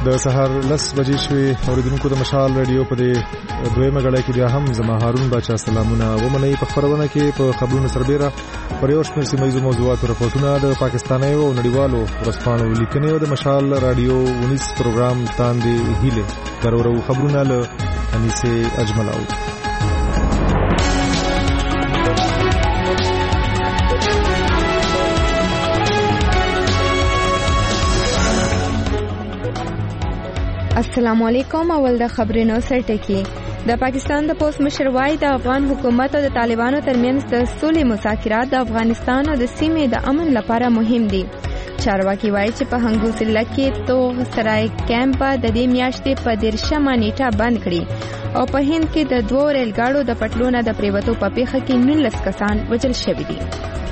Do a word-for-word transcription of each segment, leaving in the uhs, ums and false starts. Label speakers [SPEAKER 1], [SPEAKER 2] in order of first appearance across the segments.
[SPEAKER 1] د سهار لس بجې شوې اوریدونکو د مشال رادیو په دې دویمه غړۍ کې بیا هم زما هارون باچا سلامونه ومنئ. په خبرونه کې په خبرونو سربېره پر یو شمېر سیمه ییزو موضوعاتو رپورټونه د پاکستانیو او نړیوالو ورځپاڼو لیکنې او د مشال رادیو ونیس پروګرام تاندې هیله درورو خبرونه له انیسه اجملاو.
[SPEAKER 2] السلام علیکم. اول د خبرونو سرټکی. د پاکستان د پوسټ مشر وايي د افغان حکومت او د طالبانو ترمنځ د سولې مذاکرات د افغانستان او د سیمې د امن لپاره مهم دي. چارواکي وايي چې په هنګو ضلع کې توغ سرای کیمپ د دې میاشتې په دیرشمه نیټه بند کړي او په هند کې د دوه ریل ګاډو د پټلونه د پریوتو په پیښه کې نولس کسان وژل شوي دي.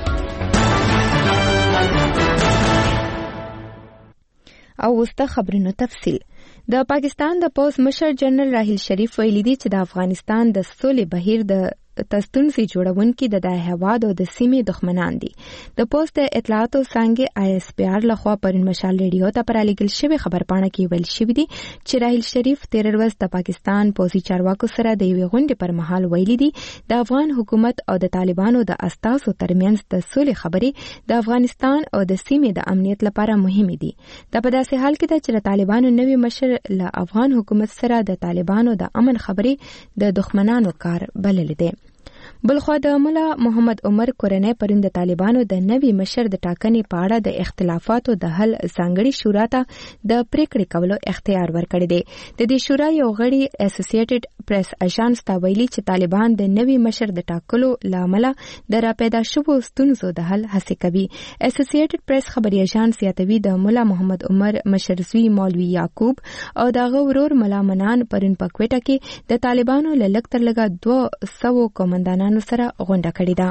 [SPEAKER 2] او وسته خبرونو تفصیل. د پاکستان د پوسټ مشر جنرال راحیل شریف ویلي دی چې د افغانستان د سولې بهیر د تستونسي جوړونکي د د هواد او د سیمې دښمنان دي. د پوسټ د اطلاعاتو څنګه آی اس پی آر لخوا پرون مشال ریډیو ته پرالیږل شوی خبرپاڼه کې ویل شوی دی چې راحیل شریف تیر ورځ د پاکستان پوځي چارواکو سره د یوې غونډې پر مهال ویلي دی د افغان حکومت او د طالبانو د استازو ترمنځ د سولې خبرې د افغانستان او د سیمې د امنیت لپاره مهمه دي. دا په داسې حال کې چې د طالبانو نوی مشر له افغان حکومت سره د طالبانو د امن خبرې د دښمنانو کار بلل دي. بلخوا د مولا محمد عمر کورنۍ پرون د طالبانو د نوي مشر د ټاکنې په اړه د اختلافاتو د حل ځانګړي شورا ته د پریکړې کولو اختیار ورکړی دی. د دې شورا یو غړي اسوسییټډ پریس اژانس ته ویلي چې طالبان د نوي مشر د ټاکلو لامل د راپیدا شوو ستونزو د حل هڅه کوي. اسوسییټډ پریس خبري اژانس یادوي د مولا محمد عمر مشرزوی مولوی یعقوب او دغه ورور مولا منان پرون په کوټه کې د طالبانو له لږ تر لږه دوه سوه قومندانانو سره غونډه کړې ده.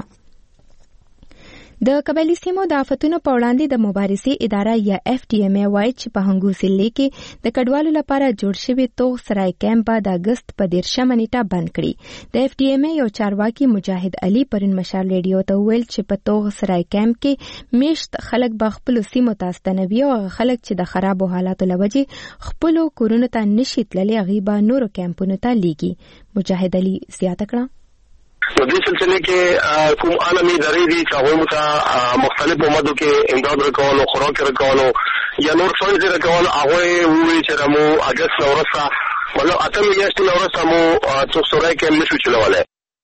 [SPEAKER 2] د قبایلي سیمو د آفتونو په وړاندې د مبارزې اداره یا اف ټي ایم ای وايي چې په هنګو ضلع کې د کډوالو لپاره جوړ شوی توغ سرای کیمپ د اګست په دیرشمه نیټه بند کړي. د اف ټي ایم ای یو چارواکي مجاهد علي پرون مشال ریډیو ته ویل چې په توغ سرای کیمپ کې میشت خلک به خپل سیمو ته ستنوي او خلک چې د خرابو حالاتو لوجې خپل کورونو ته نشي تللی هغه به نورو کیمپونو ته لیږي. مجاهد علي زیاته کړه
[SPEAKER 3] په دې سلسله کې کوم عالمي ادارې دي چې هغوی ته مختلفو مودو کې امداد ورکول او خوراک ورکول یا نور فنډ ورکول هغوی وویل چې مو اګست نه وروسته مطلب اته میاشتې نه وروسته مو څوک سوری کیمپ نشو چلولی.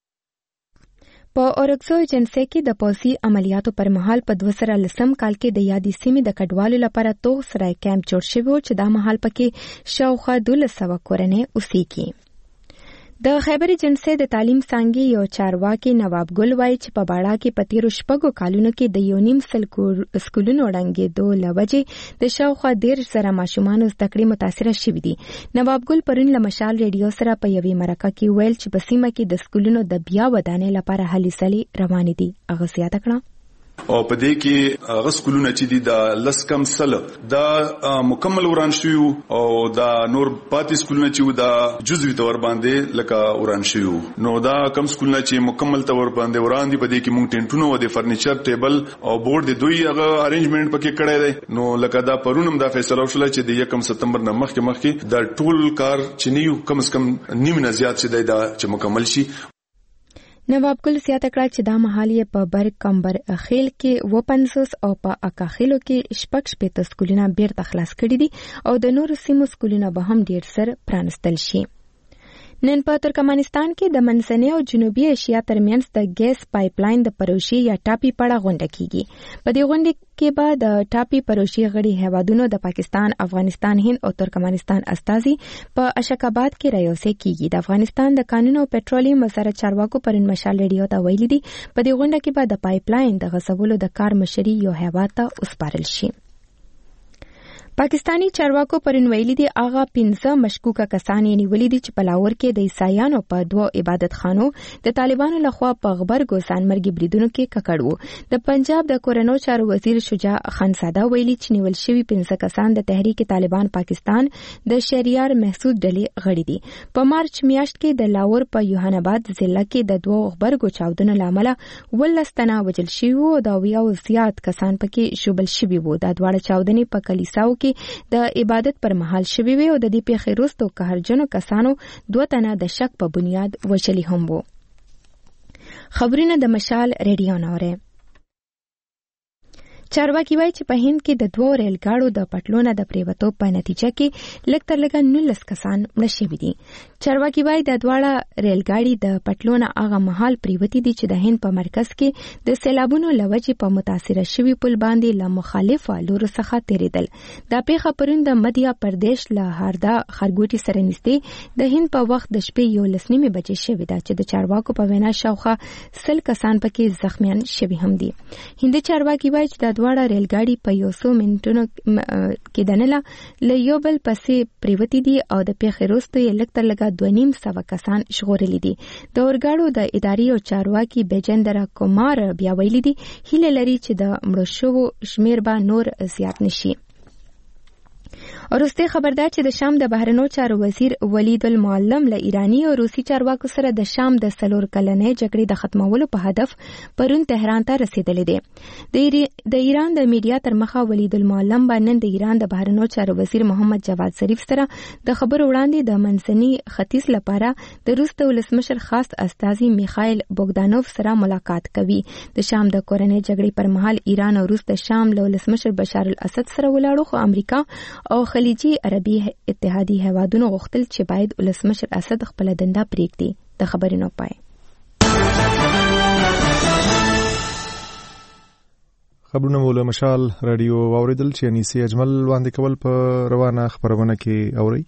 [SPEAKER 2] په اورکزو ایجنسۍ کې د پوځي عملیاتو پر مهال په دوه زره لسم کال کې د یادې سیمې د کډوالو لپاره توغ سرای کیمپ جوړ شوی و چې دا مهال پکې شاوخوا دولس سوه کورنۍ اوسېږي. د خیبر ایجنسۍ د تعلیم څانګې یو چارواکي نواب ګل وایي چې په باړه کې په تیرو شپږو کالونو کې د یو نیم سل سکولونو ړنګېدو له وجې د شاوخوا دېرش زره ماشومانو زده کړې متاثره شوي دي. نواب ګل پرون له مشال ریډیو سره په یوې مرکه کې ویل چې په سیمه کې د سکولونو د بیا ودانۍ لپاره هلې ځلې روانې دي. هغه زیاته کړه
[SPEAKER 4] او په دې کې هغه سکولونه چې دي د لس کم سل دا مکمل وران شوي او دا نور پاتې سکولونه چې دا جزوي تور باندې لکه وران شوي. نو دا کم سکولونه چې مکمل تور باندې وران دي په دې کې مونږ ټینټونه او د فرنیچر ټیبل او بورډ د دوی هغه ارینجمنټ پکې کړی دی. نو لکه دا پرونم دا فیصله وشوله چې د یکم سپتمبر نه مخکې مخکې دا ټول کار چې نیو کم از کم نیم نه زیات چې دی دا چې مکمل شي.
[SPEAKER 2] نواب ګل زیاته کړه چې دا مهال یې په بر کمبر خیل کې اووه پنځوس او په اکاخیلو کې شپږ شپېته سکولونه بیرته خلاص کړي دي او د نورو سیمو سکولونه به هم ډېر ژر پرانستل شي. نن په ترکمنستان کې د منځنۍ او جنوبي ایشیا ترمنځ د ګیس پایپ لاین د پروژې یا ټاپي په اړه غونډه کیږي. په دې غونډه کې به د ټاپي پروژې غړي هیوادونو د پاکستان، افغانستان، هند او ترکمنستان استازي په اشکاباد کې رايوځای کیږي. د افغانستان د قانون او پټرولیم وزارت چارواکو پرون مشال ریډیو ته ویلي دي په دې غونډه کې به د پایپ لاین د غځولو د کار مشري یو هیواد ته وسپارل شي. پاکستانی چارواکو پرون ویلي دي هغه پنځه مشکوکه کسان یې نیولي دي چې په لاهور کې د عیسایانو په دوه عبادت خانو د طالبانو لخوا په غبرګو ځانمرګي بریدونو کې ککړ وو. د پنجاب د کورنو چارو وزیر شجاع خانزاده ویلي چې نیول شوي پنځه کسان د تحریک طالبان پاکستان د شهریار محسود ډلې غړي دي. په مارچ میاشت کې د لاهور په یوهان آباد ضلع کې د دوه غبرګو چاودنو له امله ولس تنه وژل شوي وو او د اویاو زیات کسان پکې شوبل شوي وو. دا دواړه چاودنې په کلیساو کې کې د عبادت پر مهال شوي وي او د دې پیښې وروسته قهرجنو کسانو دوه تنه د شک په بنیاد وژلي هم وو. خبرونه د مشال ریډیو نوره. چارواکي وایي چې په هند کې د دوو ریل ګاډو د پټلونه د پریوتو په نتیجه کې لږ تر لږه نولس کسان مړه شوي دي. چارواکي وایي د دواړه ریل ګاډي د پټلونه هغه مهال پریوتي دي چې د هند په مرکز کې د سیلابونو له وجې په متاثره شوي پل باندې له مخالفو لورو څخه تېرېدل. دا پیښه پرون د مدھیا پردیش له هاردا خرګوټي سره نږدې د هند په وخت د شپې یولس نیمې بجې شوې ده چې د چارواکو په وینا شاوخوا سل کسان پکې زخمیان شوي هم دي. هند چارواکي وایي چې دواړه ریل ګاډي په یو څو منټونو کې دننه له یو بل پسې پریوتي دي او د پیښې وروسته یې لږ تر لږه دوه نیم سوه کسان ژغورلي دي. د اورګاډو د ادارې او چارواکي بیجندرا کومار بیا ویلي دي هیله لري چې د مړو شوو شمیر به نور زیات نشي. وروسته خبردار چې د شام د بهرنیو چارو وزیر ولید المعلم له ایرانی او روسي چارواکو سره د شام د څلور کلنې جګړې د ختمولو په هدف پرون تهران ته رسیدلی دی. د ایران د میډیا تر مخه ولید المعلم باندې د ایران د بهرنیو چارو وزیر محمد جواد ظریف سره د خبرو وړاندې د منځني ختیځ لپاره د روس د ولسمشر خاص استازي میخائیل بوګدانوف سره ملاقات کوي. د شام د کورنۍ جګړې پر مهال ایران او روس د شام له ولسمشر بشار الاسد سره ولاړو، خو امریکا او خلیجي عربي اتحادي هیوادونو غوښتل چې باید ولسمشر اسد خپل دنده پریږدي. د خبرونو پای.
[SPEAKER 1] خبرونه مو له مشال رادیو واوریدل چې انیسي اجمل وړاندې کول په روانه خبرونه کې اوري.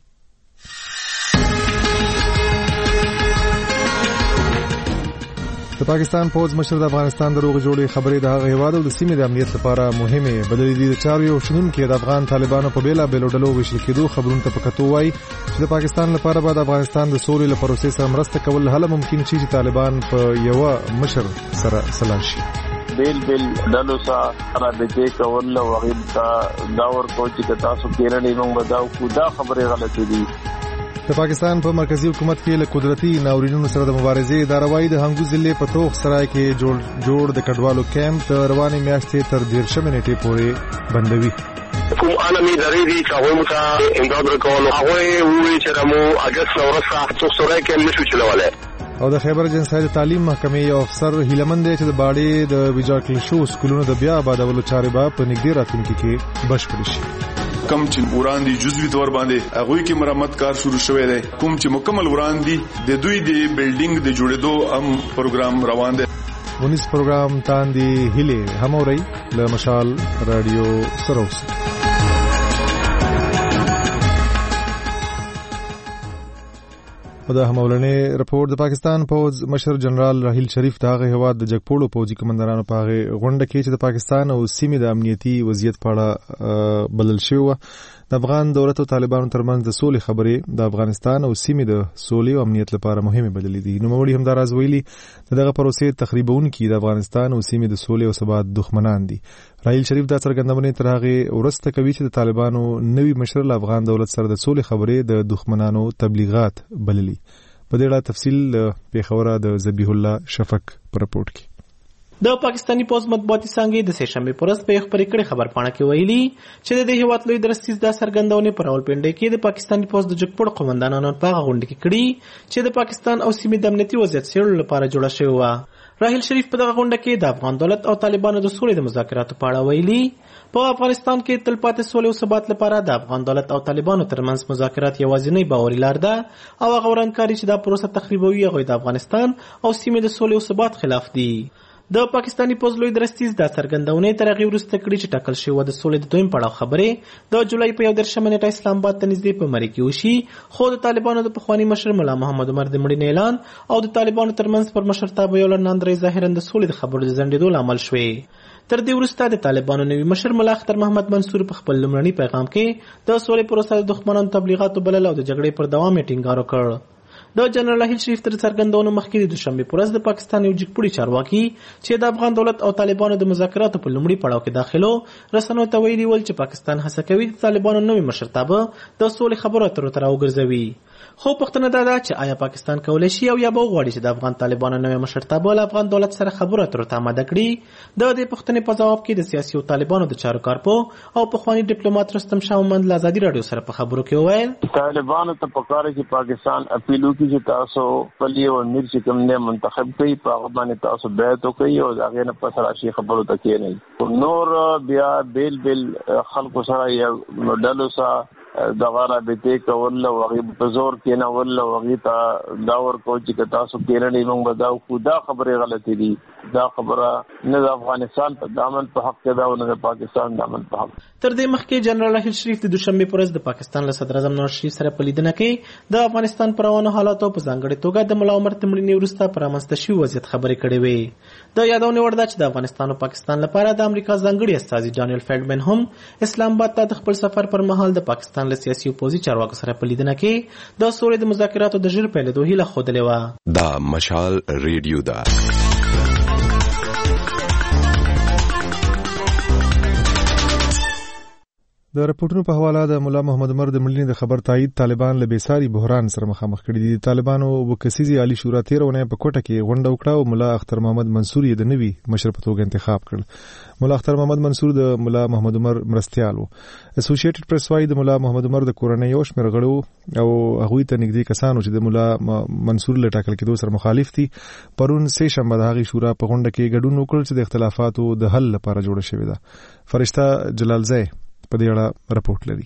[SPEAKER 1] د پاکستان پوز مشر د افغانستان د روغ جوړې خبرې د هغه هیواد او د سیمې د امنیت لپاره مهمه بللې دي. د چارو یو شنونکي د افغان طالبانو په بیلا بیلو ډلو ویشل کېدو خبرونه ته پکتو وایي چې د پاکستان لپاره به د افغانستان د سولې لپاره پروسې سره مرسته کول هله ممکن شي چې طالبان په یو مشر سره سلا شي.
[SPEAKER 5] بیل بیل ډلو سره د دې کول او غیب تا دا ورکو چې تاسو کېرلې موږ بداو کو دا خبره غلطه دي.
[SPEAKER 1] د پاکستان په مرکزی حکومت کې له قدرتي ناورینونو سره د مبارزې اداره وايي د هنګو ضلع په توخ سرای کې جوړ جوړ د کډوالو کیمپ د روانې میاشتې تر دیرشمې نیټې پورې بندوي.
[SPEAKER 3] کوم عالمي ادارې دي چې هغوی موږ امداد ورکول، هغوی وویل چې مو اګست نه وروسته څو سرای کې نشو چلولی.
[SPEAKER 1] او د خیبر جنسای د تعلیم محکمې یو افسر هیلمن دی چې د باړې د ویجاړ شو سکولونو د بیا آبادولو چارې به په نږدې راتلونکي کې بشپړ شي.
[SPEAKER 4] کم چې وړاندې جزوي تور باندې هغه کې مرمت کار شروع شوی دی، کوم چې مکمل وړاندې د دوی د بلډینګ د جوړېدو هم پروګرام روان دی.
[SPEAKER 1] ونیس پروګرام تاندې هله هم اوري له مشال رادیو سروس. په د همولنې رپورت د پاکستان پوز مشر جنرال راحیل شریف د هغه هواد د جګپوړو پوځي کمانډرانو په هغه غونډه کې چې د پاکستان او سیمې د امنیتي وضعیت په اړه بلل شوی و د افغان دولت او طالبانو ترمنځ د سولې خبرې د افغانستان او سیمې د سولې او امنیت لپاره مهمه بللې دي. نوموړي هم دا راز ویلي دغه پروسې تخریبونکي د افغانستان او سیمې د سولې او ثبات دښمنان دي. راحیل شریف دا څرګندونه تر هغه ورسته کوي چې د طالبانو نوي مشر له افغان دولت سره د سولې خبرې د دښمنانو تبلیغات بللي. په دې اړه تفصیل پیښوره د ذبیح الله شفق پر رپورت کې.
[SPEAKER 6] د پاکستاني پوز مطبوعاتي څنګه د سهشنبه پرست په خبرې کړي خبر پاڼه کې ویلي چې د هیواد لوی درستیز د سرګندونې پر راولپنډي کې د پاکستاني پوز د جګپړ قومندانانو په غونډه کې کړي چې د پاکستان او سیمې د امنیتي وضعیت څېړلو لپاره جوړه شوې و. راحیل شریف په دغه غونډه کې د افغان دولت او طالبانو د سولې د مذاکراتو په اړه ویلي په افغانستان کې تلپاتې سولې او ثبات لپاره د افغان دولت او طالبانو ترمنځ مذاکرات یوازینی باوري لار ده او هغه ورانکاري چې دا پروسه تخریبوي هغه د افغانستان او سیمې د سولې او ثبات خلاف دي. د پاکستاني پوز لوی درستیز د سرګندونې تر هغې وروسته کړي چې ټاکل شوې د سولې د دویم پړاو خبرې د جولای په یو دېرشمه نیټه اسلام آباد ته نږدې په مري کې وشي، خو د طالبانو د پخواني مشر ملا محمد عمر د مړینې اعلان او د طالبانو ترمنځ پر مشرتابه یو لړ ناندرۍ ظاهرا د سولې د خبرو د ځنډېدو لامل شوې. تر دې وروسته د طالبانو نوي مشر ملا اختر محمد منصور په خپل لومړني پیغام کې د سولې پروسه د دښمنانو تبلیغاتو بلل او د جګړې پر دوام یې ټینګار وکړ. د جنرال راحیل شریف تر څرګندونو مخکې د دوشنبه په ورځ د پاکستان یو جګپوړي چارواکي چې د افغان دولت او طالبانو د مذاکراتو په لومړي پړاو کې داخلو رسنیو ته ویلي ول چې پاکستان هڅه کوي د طالبانو نوي مشرتابه د سولې خبرو اترو ته راوګرځوي. خو پوښتنه دا ده چې آیا پاکستان کولی شي او یا به وغواړي چې د افغان طالبانو نوې مشرتابه له افغان دولت سره خبرو اترو ته آماده کړي؟ د دې پوښتنې په ځواب کې د سیاسي او طالبانو د چارو کارپوه او پخواني ډیپلوماټ رستم شاه مومند له ازادي راډیو سره په خبرو کې وویل
[SPEAKER 5] طالبانو ته پکار چې پاکستان اپیل وکړي چې تاسو خپل یو امیر چې کوم نه منتخب کړي په هغه باندې تاسو بیعت وکړي او هغه نه پس راشي خبرو ته کې نه نور بیا بیل بیل خلکو سره یو ډلو سره دغه رابطه کول او هغه په زور کې نه ول او هغه ته دا ورکو چې تاسو کېرنې موږ بداو خو دا خبره غلطه دي دا خبره نه د افغانستان په دامن په حق کې دا او نه د پاکستان دامن په حق.
[SPEAKER 6] تر دې مخکې جنرال راحیل شریف د دوشنبه پر ورځ د پاکستان له صدر اعظم نواز شریف سره په لیدنه کې د افغانستان پر روانو حالاتو په ځانګړي توګه د ملا عمر تمریني وروسته پر رامنځته شوي وضعیت خبرې کړې وې. د یادونه وړ ده چې د افغانستان او پاکستان لپاره د امریکا ځانګړي استازي ډانیل فیلډمن هم اسلام آباد ته د خپل سفر پر مهال د پاکستان له سیاسي اپوزیسیون چارواکو سره په لیدنه کې د سولې د مذاکراتو د ژر پیلېدو هیله ښودلې وه.
[SPEAKER 7] دا مشال ریډیو ده.
[SPEAKER 1] د راپورټونو په حواله د مولا محمد عمر د مړینې د خبر تایید طالبان له بیساري بحران سره مخامخ کړي دي. طالبانو وکسیزي عالی شورا تیرونه په کوټه کې غونډه وکړه او مولا اختر محمد منصور یې د نوي مشر په توګه انتخاب کړ. مولا اختر محمد منصور د مولا محمد عمر مرستيال وو. اسوسییټډ پریس وايي د مولا محمد عمر د کورنۍ یو شمېر غړو او هغوی ته نږدې کسانو چې د مولا منصور له ټاکل کېدو سره مخالف دي پرون سه شنبه د هغې شورا په غونډه کې ګډون وکړ چې د اختلافاتو د حل لپاره جوړه شوې ده. فرشته جلالزی په دې اړه رپورټ لري.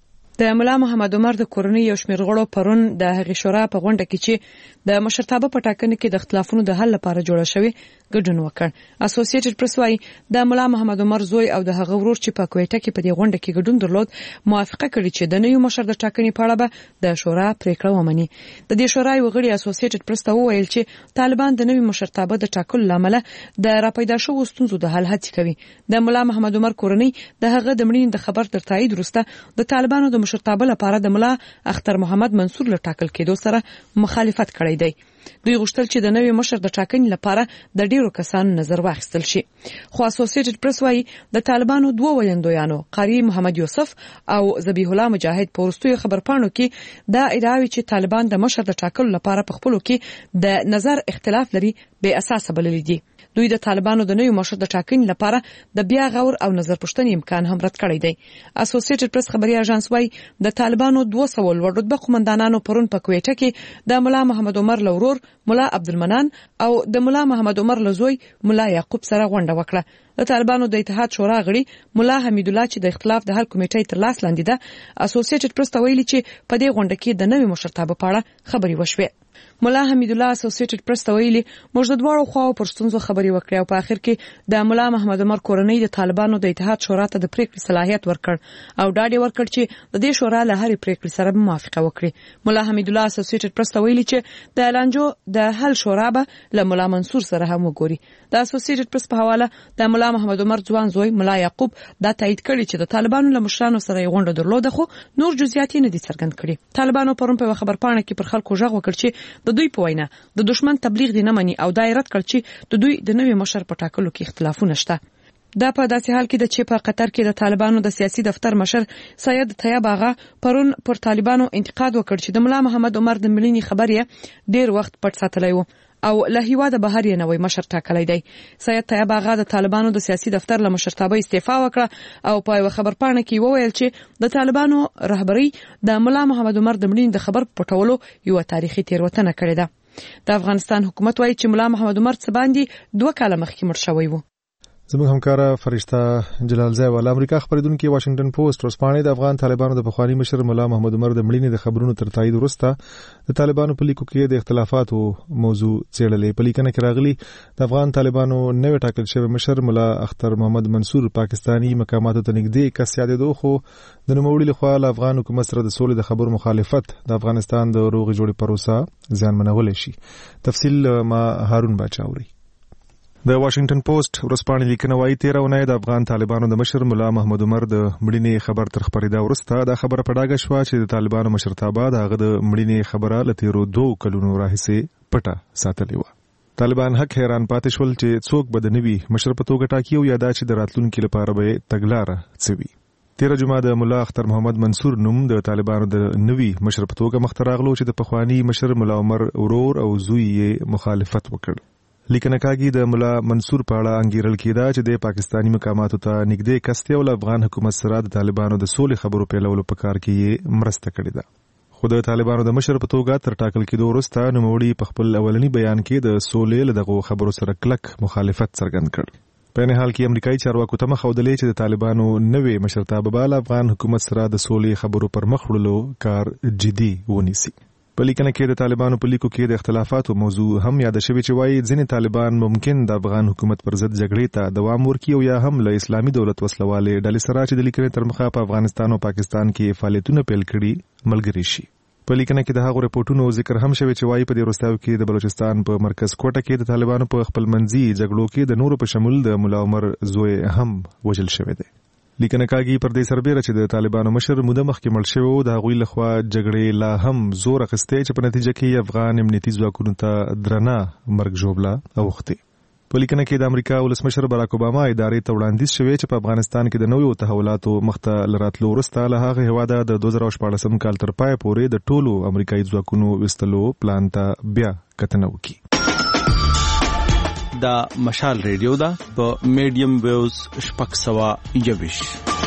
[SPEAKER 8] د مولا محمد عمر د کورنۍ یو شمېر غړو پرون د هغې شورا په غونډه کې چې د مشرتابه په ټاکنه کې د اختلافونو د حل لپاره جوړه شوې ګډون وکړ. اسوسییټډ پریس وايي د مولا محمد عمر زوی او د هغه ورور چې په کوټه کې په دې غونډه کې ګډون درلود موافقه کړې چې د نوي مشر د ټاکنې په اړه به د شورا پریکړه ومني. د دې شورا یو غړي اسوسییټډ پریس ته وویل چې طالبان د نوي مشرتابه د ټاکلو لامل د راپیدا شوو ستونزو د حل هڅه کوي. د مولا محمد عمر کورنۍ د هغه د مړینې د خبر تر تایید وروسته د طالبانو د مشرتابه لپاره د مولا اختر محمد منصور له ټاکل کېدو سره مخالفت کړی دی. دوی غوښتل چې د نوي مشر د ټاکنې لپاره د ډیرو کسانو نظر واخیستل شي. خو اسوسییټډ پریس وايي د طالبانو دوه ویندویانو قاری محمد یوسف او ذبیح الله مجاهد په وروستیو خبرپاڼو کې دا ادعاوي چې طالبان د مشر د ټاکلو لپاره په خپلو کې د نظر اختلاف لري بې اساسه بللي دي. دوی د طالبانو د نوي مشر د ټاکنې لپاره د بیا غور او نظر پوښتنې امکان هم رد کړی دی. اسوسییټډ پریس خبري اژانس وايي د طالبانو دوه سوه لوړ رتبه قومندانانو پرون په کوټه کې د مولا محمد عمر لورور مولا عبدالمنان او د مولا محمد عمر لزوی مولا یعقوب سره غونډه وکړه. د طالبانو د اتحاد شورا غړي مولا حمید الله چې د اختلاف د حل کمیټې تر لاس لاندې ده اسوسییټډ پریس ته ویلي چې په دې غونډه کې د نوي مشرتابه په اړه خبري وشوې. مولا حمید الله اسوسییټډ پریس ته ویلي موږ د دواړو خواو پر ستونزو خبري وکړې او په اخر کې د مولا محمد عمر کورنۍ د طالبانو د اتحاد شورا ته د پریکړې صلاحیت ورکړ او ډاډ ورکړ چې د دې شورا له هرې پریکړې سره موافقه وکړي. مولا حمید الله اسوسییټډ پریس ته ویلي چې د لانجو د حل شورا به له مولا منصور سره هم وګوري. د اسوسییټډ پریس په حواله د مولا محمد عمر ځوان زوی مولا یعقوب دا تایید کړی چې د طالبانو له مشرانو سره یې غونډه درلوده خو نور جزئیات نه دي څرګند کړي. طالبانو پرون په خبرپاڼه کې پر خلکو غږ وکړ چې د دوی په وینا د دشمن تبلیغ دی نه مني او دایرت کړ چې د دوی د نوي مشر په ټاکلو کې اختلافونه شته. دا په داسې حال کې د چې په قطر کې د طالبانو د سیاسي دفتر مشر سید طیب آغا پرون پر طالبانو انتقاد وکړ چې د مولا محمد عمر د مړینې خبر یې ډیر وخت پټ ساتلی وو او له هیواده بهر یې نوی مشر ټاکلی دی. سید طیب آغا د طالبانو د سیاسي دفتر له مشرتابه استعفا وکړه او په یو خبرپاڼه کې وویل چې د طالبانو رهبري د مولا محمد عمر د مړینې د خبر پټولو یو تاریخي تیروتنه کړې ده. د افغانستان حکومت وايي چې مولا محمد عمر څه باندې دوه کاله مخکې مړ شوی و.
[SPEAKER 1] زموږ همکاره فرشته جلالزی ول امریکا خبرېدونکو واشنگټن پوسټ ورسپانې د افغان طالبانو د پخوانی مشر مولا محمد عمر د مړینې د خبرونو تر تایید وروسته د طالبانو په لیکو کې د اختلافاتو موضوع څېړلې. په لیکنه کې راغلي د افغان طالبانو نوې ټاکل شوی مشر مولا اختر محمد منصور پاکستانی مقاماتو ته نږدې کس یادېدو خو د نوموړي لخوا له افغان حکومت سره د سولې د خبرو مخالفت د افغانستان د روغې جوړې پروسه زیانمنولی شي. تفصیل ما هارون باچا اوري. د واشنگټن پوسټ ورسپانې لیکنه وايي تیره اونۍ د افغان طالبانو د مشر مولا محمد عمر د مړینې خبر تر خپرېدا وروسته دا خبره په ډاګه شوه چې د طالبانو مشرتابه د هغه د مړینې خبره له تیرو دوو کلونو راهیسې پټه ساتلې وه. طالبان حق حیران پاتې شول چې څوک به د نوي مشر په توګه ټاکي او یا دا چې د راتلونکي لپاره به یې تګلاره څه وي. تیر جمعه د مولا اختر محمد منصور نوم د طالبانو د نوي مشر په توګه مخ ته راغلو چې د پخوانی مشر مولا عمر ورور او زوی یې مخالفت وکړ. لیکنه کاږي د مولا منصور په اړه انګیرل کېده چې د پاکستانی مقاماتو ته نږدې کس دی او د افغان حکومت سره د طالبانو د سولې خبرو پیلولو په کار کې یې مرسته کړې ده. خو د طالبانو د مشر په توګه تر ټاکل کېدو وروسته نوموړي په خپل اولنی بیان کې د سولې له دغو خبرو سره کلک مخالفت څرګند کړ. په نه حال کې امریکایي چارواکو ته مخاودلې چې د طالبانو نوې مشرتابه به افغان حکومت سره د سولې خبرو پر مخ وړلو کار جدي ونیسي. په لیکنه کې د طالبانو په لیکو کې د اختلافاتو موضوع هم یاد شوی چې وايي ځینې طالبان ممکن د افغان حکومت پر ضد جګړې ته دوام ورکړي او یا هم له اسلامي دولت وسلوالې ډلې سره چې د لیکنې تر مخه په افغانستان او پاکستان کې فعالیتونه پیل کړي ملګري شي. په لیکنه کې د هغو رپورټونو ذکر هم شوی چې وايي په دې وروستیو کې د بلوچستان په مرکز کوټه کې د طالبانو په خپلمنځي جګړو کې د نورو په شمول د مولا عمر زوی هم وژل شوی دی. لیکنه کاږي پر دې سربېره چې د طالبانو مشر موده مخکې مړ شوی و د هغوی لخوا جګړې لا هم زور اخیستی چې په نتیجه کې افغان امنیتي ځواکونو ته درنه مرګ ژوبله اوښتې. په لیکنه کې د امریکا ولسمشر باراک اوباما ادارې ته وړاندیز شوی چې په افغانستان کې د نویو تحولاتو مخته لراتلو وروسته له هغه هیواده د دوه زره شپاړسم کال تر پای پورې د ټولو امریکایي ځواکونو وستلو پلان ته بیا کتنه وکړي.
[SPEAKER 9] دا مشال ریډیو ده په میډیم ویوز شپږ سوه یوویشت.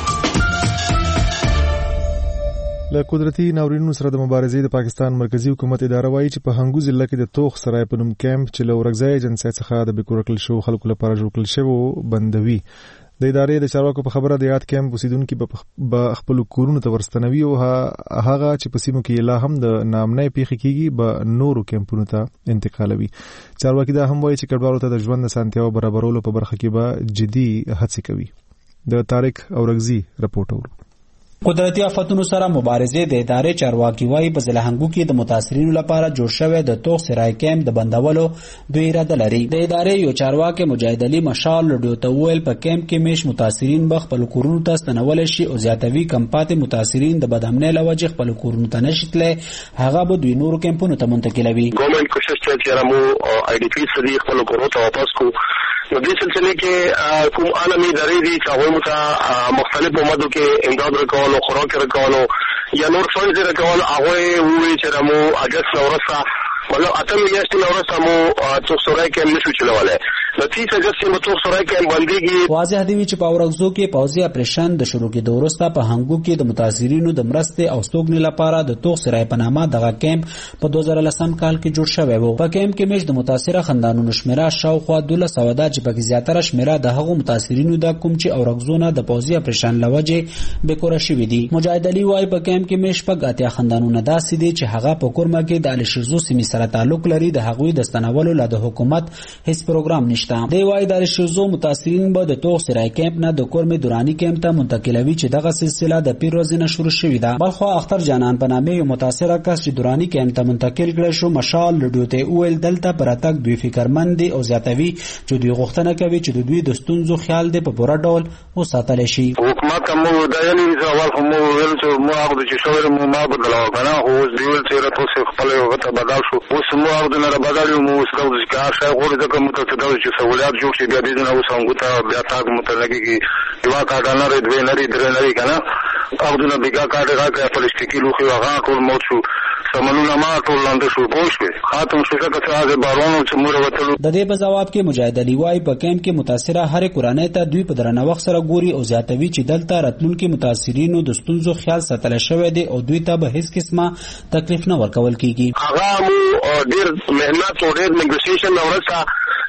[SPEAKER 1] له قدرتي ناورینونو سره د مبارزې د پاکستان مرکزی حکومت اداره وایي چې په هنګو ضلع کې د توخ سرای په نوم کیمپ چې له ورکځای ایجنسۍ څخه د بیکور کړل شو خلکو لپاره جوړ کړل شوی بندوي. د ادارې د چارواکو په خبره د یاد کیمپ اوسیدونکو به خپل کورونو ته ورستنوي او هغه چې په سیمو کې لا هم د نامنۍ پیښې کیږي به نورو کیمپونو ته انتقالوي. چارواکي دا هم وایي چې کډوالو ته د ژوند د سانتیاو برابرولو په برخه کې به جدي هڅې کوي. د طارق اورغزي رپورټ اورو.
[SPEAKER 10] قدرتي آفتونو سره مبارزې د ادارې چارواکي وايي په ضلع هنګو کې د متاثرینو لپاره جوړ شوی د توخ سرای کیمپ د بندولو دوی اراده لري. د ادارې یو چارواکي مجاهد علي مشال لډیو ته ویل په کیمپ کې میش متاثرین به خپل کورونو ته ستنول شي او زیاتوي کمپات متاثرین د بدامنۍ لوجه خپل کورونو ته نشیتله هغه به دوی نورو کیمپونو ته منتقلوي.
[SPEAKER 3] ګورنمنت کوشش کوي چې رامو آی ډی پی سړي خپل کورونو ته واپس کو. نو دې سلسله کې کوم عالمي ادارې دي چې هغه مت مختلفو مودو کې امداد ورکول او خوراک ورکول یا نور فنډ ورکول هغه وی چې رامو اگست لورسا مطلب اته میاشتې لورسا مو څو سورای کې نشو چلواله. د تیس اگست مو څو سورای کې بنديږي.
[SPEAKER 10] واضح دی چې په اورغزو کې پوځي اپریشن د شروع کې د ورسته په هنګو کې د متاثرینو د مرستې او ستوګنې لپاره د توخ سرای په نامه دغه کیمپ په دوه زره لسم کال کې جوړ شوی و. په کیمپ کې مش د متاثره خاندانونو شمیره شاوخوا دوله سوه ده چې پکې زیاتره شمیره د هغو متاثرینو د کوم چې اورغزونه د پوځي اپریشن لوجه بیکوره شوی دي. مجاهد علي وايي په کیمپ کې مش پګ اتیا خاندانونه داسې دي چې هغه په کورما کې د الشرزو سیمې سره تعلق لري. د هغوی د ستنولو له د حکومت هیڅ پروګرام نشته. دی وايي د الشرزو متاثرین به د توخ سرای کیمپ نه د کورمې دورانی کیمپ ته منتقلوي چې دغه سلسله د پیر ورځې نه شروع شوې ده. بلخو اختر جانان په نامه یو متاثره کس چې دورانی کیمپ ته منتقل کړي شو مشال لډیو ته ویل دلته پراتک دوی فکرمند دي او زیاتوي چې دوی غوښتنه کوي چې د دوی د ستونزو خیال دی په پوره ډول وساتل شي.
[SPEAKER 3] حکومت مو دایلی ځواب هم ویل چې مو هغه چې شوړ مو ما بدلو کنه او دیول چې راته خپل وخت بدل شو اوس مو هغه نه بدل مو اوس د ځکار شای غوړي ځکه مو ته چې سہولت جوړ شي بیا دې نه اوس څنګه ته بیا تاسو متلګي کې یو کارت نه لري دوی لري درې لري کنه او د بیګا کارت راکړه پلاستیکي لوخي هغه ټول موت شو سمنونه ما ټول لاندې شو پوښتې خاتم شوکه که څنګه بارونو چې موږ وتلو.
[SPEAKER 10] د دې په جواب کې مجاهد علي وايي په کیمپ کې متاثره هر قرانه ته دوی په درنه وخت سره ګوري او زیاتوي چې دلته راتلونکو متاثرینو د ستونزو خیال ساتل شوی دی او دوی ته به هیڅ قسمه تکلیف نه ورکول کیږي.
[SPEAKER 3] هغه مو ډیر مهنت او ډیر نیګوسییشن اورسا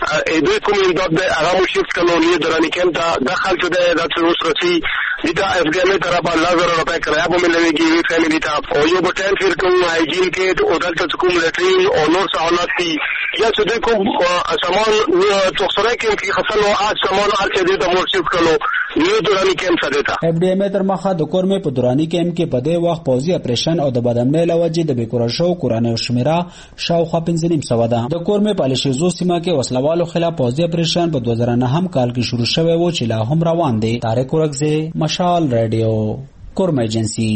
[SPEAKER 3] ا دوی کوم امداد د هغه مو شفت کولو نه درانه کیمپ ته داخل شو د اوس رسي دته افغاني طرف الله زره روپے کرایه به ملويږي وی فیملی ته او یو بټن فیر کوم هایجین کې او دلته کوم لټرین او نور سہولت دي یا څه د کوم سامان څوخره کې خپل او اج سامان اچې د مور شفت کولو نیو دورانی کیمپ سره ده.
[SPEAKER 10] اف ډي ام تر مخه د کورمې په دورانی کیمپ کې په دې وخت پوځي اپریشن او د بدامنۍ لوجه د بیکور شو قرانه او شمیره شاوخوا پنځه نیم سوه ده. د کورمې په الشرزو سیمه کې وسلوالو خلاف پوځي اپریشن په دوه زره نهم کال کې شروع شوی و چې لا هم روان دی. طارق اورغزي مشال رادیو کورمه ایجنسی.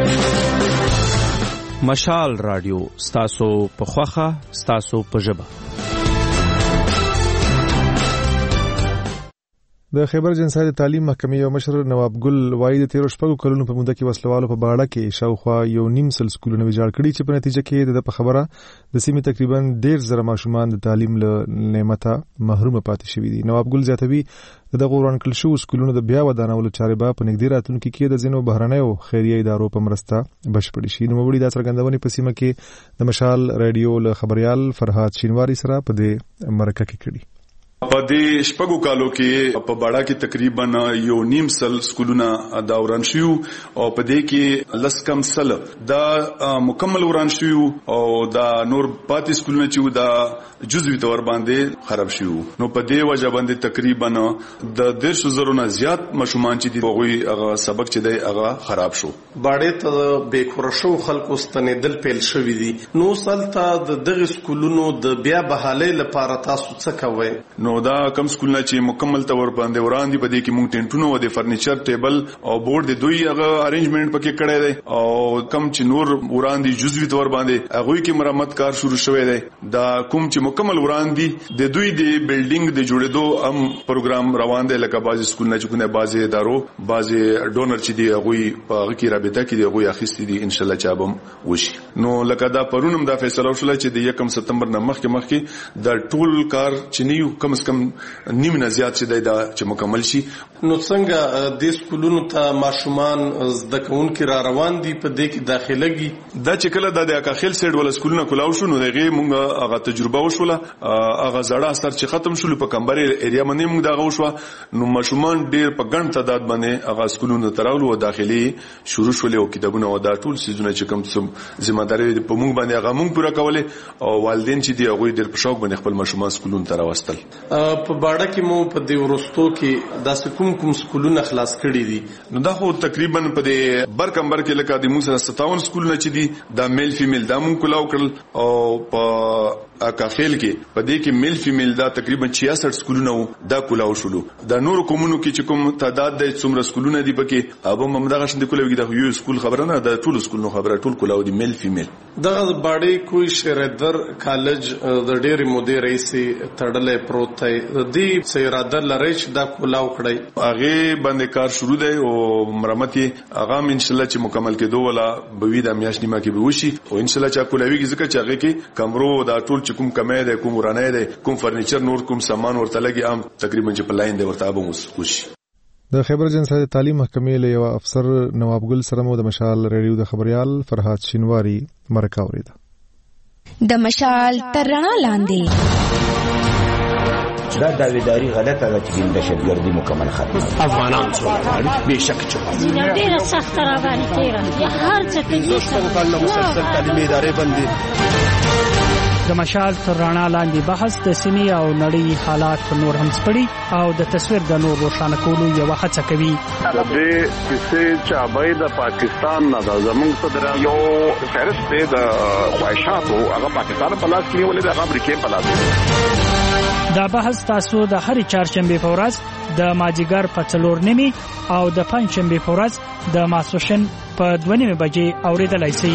[SPEAKER 9] مشال رادیو ستاسو په خوخه ستاسو په ژبه.
[SPEAKER 1] د خیبر جنسای د تعلیم محکمې یو مشر نواب ګل وایي د تیرو شپږو کلونو په موده کې وسلوالو په باړه کې شاوخوا یو نیم سل سکولونه ویجاړ کړي چې په نتیجه کې د په خبره د سیمې تقریبا ډیر زره ماشومان د تعلیم له نعمته محروم پاتې شوي دي. نواب ګل زیاتوي د دغه ورانکل شو سکولونو د بیا ودانولو چارې به په نږدې راتلونکي کې د ځینو بهرنیو خیریه ادارو په مرسته بشپړې شي. نوموړي دا څرګندونې په سیمه کې د مشال رادیو له خبريال فرهاد شینواری سره په دې مرکه کې کړي.
[SPEAKER 4] په دې شپږو کالو کې په باړه کې تقریبا یو نیم سل سکولونه دا وران شو او په دې کې لس کم سل دا مکمل وران شو او دا نور پاتې سکولونه چې دا جزوي تور باندې خراب شو. نو په دې وجه باندې تقریبا د ډیر زرو نه زیات مشومان چې دی هغه هغه سبق چې دی هغه خراب شو.
[SPEAKER 11] باړې ته به کورشو خلکو ستنیدل پیل شوې دي. نو سلطه د دغه سکولونو د بیا بحالې لپاره تاسو څه کوئ؟
[SPEAKER 4] نو دا کم سکولونه چې مکمل تور باندې وران دي په دې کې مونږ ټینټونو او د فرنیچر ټیبل او بورډ د دوی هغه ارینجمنت پکې کړی دی او کم چې نور وران دي جزوي تور باندې هغه کې مرمت کار شروع شوی دی. دا کوم چې مکمل وران دي د دوی د بیلډینګ د جوړېدو هم پروګرام روان دی. لکه بعضی سکولونه چې کومه بعضی ادارو بعضی ډونر چې دی هغه په هغه کې رابطه کې دی هغه اخیستي دي ان شاء الله چابم وشي. نو لکه دا پرونم دا فیصله وشوله چې د یکم سپتمبر نه مخکې مخکې د ټول کار چې نیو کم از کم نیم نه زیات چې دا چې مکمل شي.
[SPEAKER 11] نو څنګه د سکولونو ته ماشومان زده کوونکي را روان دي په دې کې داخلهږي؟
[SPEAKER 4] دا چې کله د اکاخیل سیډ ول سکولونه کولاو شو نو دغه مونږه هغه تجربه وشوله هغه زړه اثر چې ختم شول په کمبر ایریا باندې مونږ دغه وشو نو ماشومان ډیر په ګڼ تعداد باندې هغه سکولونو تراولو او داخلي شروع شول او کتابونه او دا ټول سيزونه چې کوم ذمہ داری په مونږ باندې هغه مونږ پوره کوله او والدین چې دی هغه ډیر په شوق باندې خپل ماشومان سکولونو ته راوستل.
[SPEAKER 11] په باړه کې مو په دې ورستو کې دا کوم کوم سکولونه خلاص کړي دي؟
[SPEAKER 4] نو دا خو تقریبا په دې برکمبر کې لکه د موسی ستاون سکولونه چې دي دا میل فیمیل دا مونږ کولاو کړل او په اکاخیل کې په دې کې میل فیمیل دا تقریبا چھیاسٹھ سکولونه دا کولاو شولو. دا نور کومونو کې چې کوم تعداد د څومره سکولونه دي پکې ابو ممدغه شند کولاوي دا یو سکول خبره نه دا ټول سکولونو خبره ټول کولاو دي میل فیمیل.
[SPEAKER 11] دغه باړې کوئی شریدر کالج د ډېر مودې رئیس تړلې پروت دی د دې سیراده لری چې دا کولاو کړی
[SPEAKER 4] هغه باندې کار شروع دی او مرمت هغه ان شاء الله چې مکمل کېدو ولا بوي د میاشتې ما کې به وشي او ان شاء الله چې کولاوي کې ځکه چې هغه کې کمرو دا ټول چې کوم کمې ده کوم ورانه ده کوم فرنیچر نور کوم سامان ورته لګي عام تقریبا چې په لاین دی ورته به وشي.
[SPEAKER 1] د خیبر جنسای تعلیم محکمې له یو افسر نواب ګل سره مو د مشال رادیو د خبريال فرهاد شینواری مرکه اوریده.
[SPEAKER 2] د مشال تر رڼا لاندې
[SPEAKER 12] دا داویداری غلطه ده چې د دهشتګردي مکمل ختمه
[SPEAKER 13] افغانان څو به شک چې
[SPEAKER 14] ډیره سخت راغلي تیرا هر څه کې
[SPEAKER 13] څنګه نو مسلسل تعلیمي ادارې باندې
[SPEAKER 15] د مشال تر رڼا لاندې بحث د سیمې او نړۍ حالات نور هم سپړي او د تصویر د نور روښانه کولو یو هڅه کوي.
[SPEAKER 16] د دې چې چابای د پاکستان نه د زمونږ صدر یو فهرست دی د خواهشاتو هغه پاکستان په لاس کې ولې د امریکای په لاس.
[SPEAKER 15] دا بحث تاسو د هر چهارشنبه په ورځ د ماجیګر په څلور نیمي او د پنځشنبه په ورځ د ماسوشن په دوه نیمه بجې اوریدلای شئ.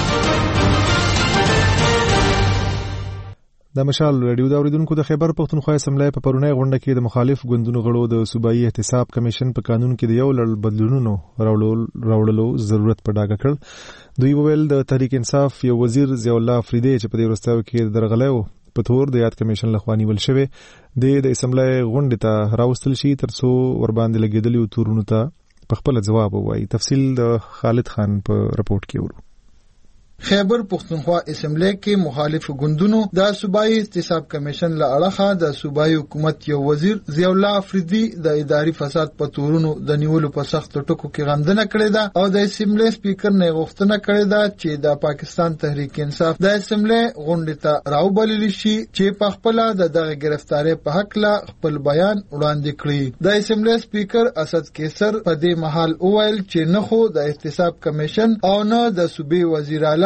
[SPEAKER 1] د مشال رادیو د اوریدونکو د خیبر پښتونخوا اسمبلی په پرونی غونډه کې د مخالف ګوندونو غړو د صوبایي احتساب کمیشن په قانون کې د یو لړ بدلونونو راوړلو ضرورت په ډاګه کړ. دوی وویل د تحریک انصاف یو وزیر ضیاء الله افریدی چې په دې وروستیو کې درغلیو په تور د یاد کمیشن لخوا نیول شوی د اسمبلی غونډې ته راوستل شي ترڅو ور باندې لګیدلی تورونو ته په خپل جواب ووایي. تفصیل د خالد خان په رپورت کې ورو.
[SPEAKER 17] خیبر پښتونخوا اسمبلی کې مخالف ګوندونو د صوبایي احتساب کمیشن له اړخه د صوبایي حکومت یو وزیر ضیاء الله افریدی د اداري فساد په تورونو د نیولو په سخت ټکو کې غندنه کړې ده او د اسمبلی سپیکر نه غوښتنه کړې ده چې د پاکستان تحریک انصاف د اسمبلی غونډې ته راوبلل شي چې په خپل د دغه گرفتاری په حق لا خپل بیان وړاندې کړي. د اسمبلی سپیکر اسد کیسر په دې محل وویل چې نه خو د احتساب کمیشن او نه د صوبې وزیر اعلی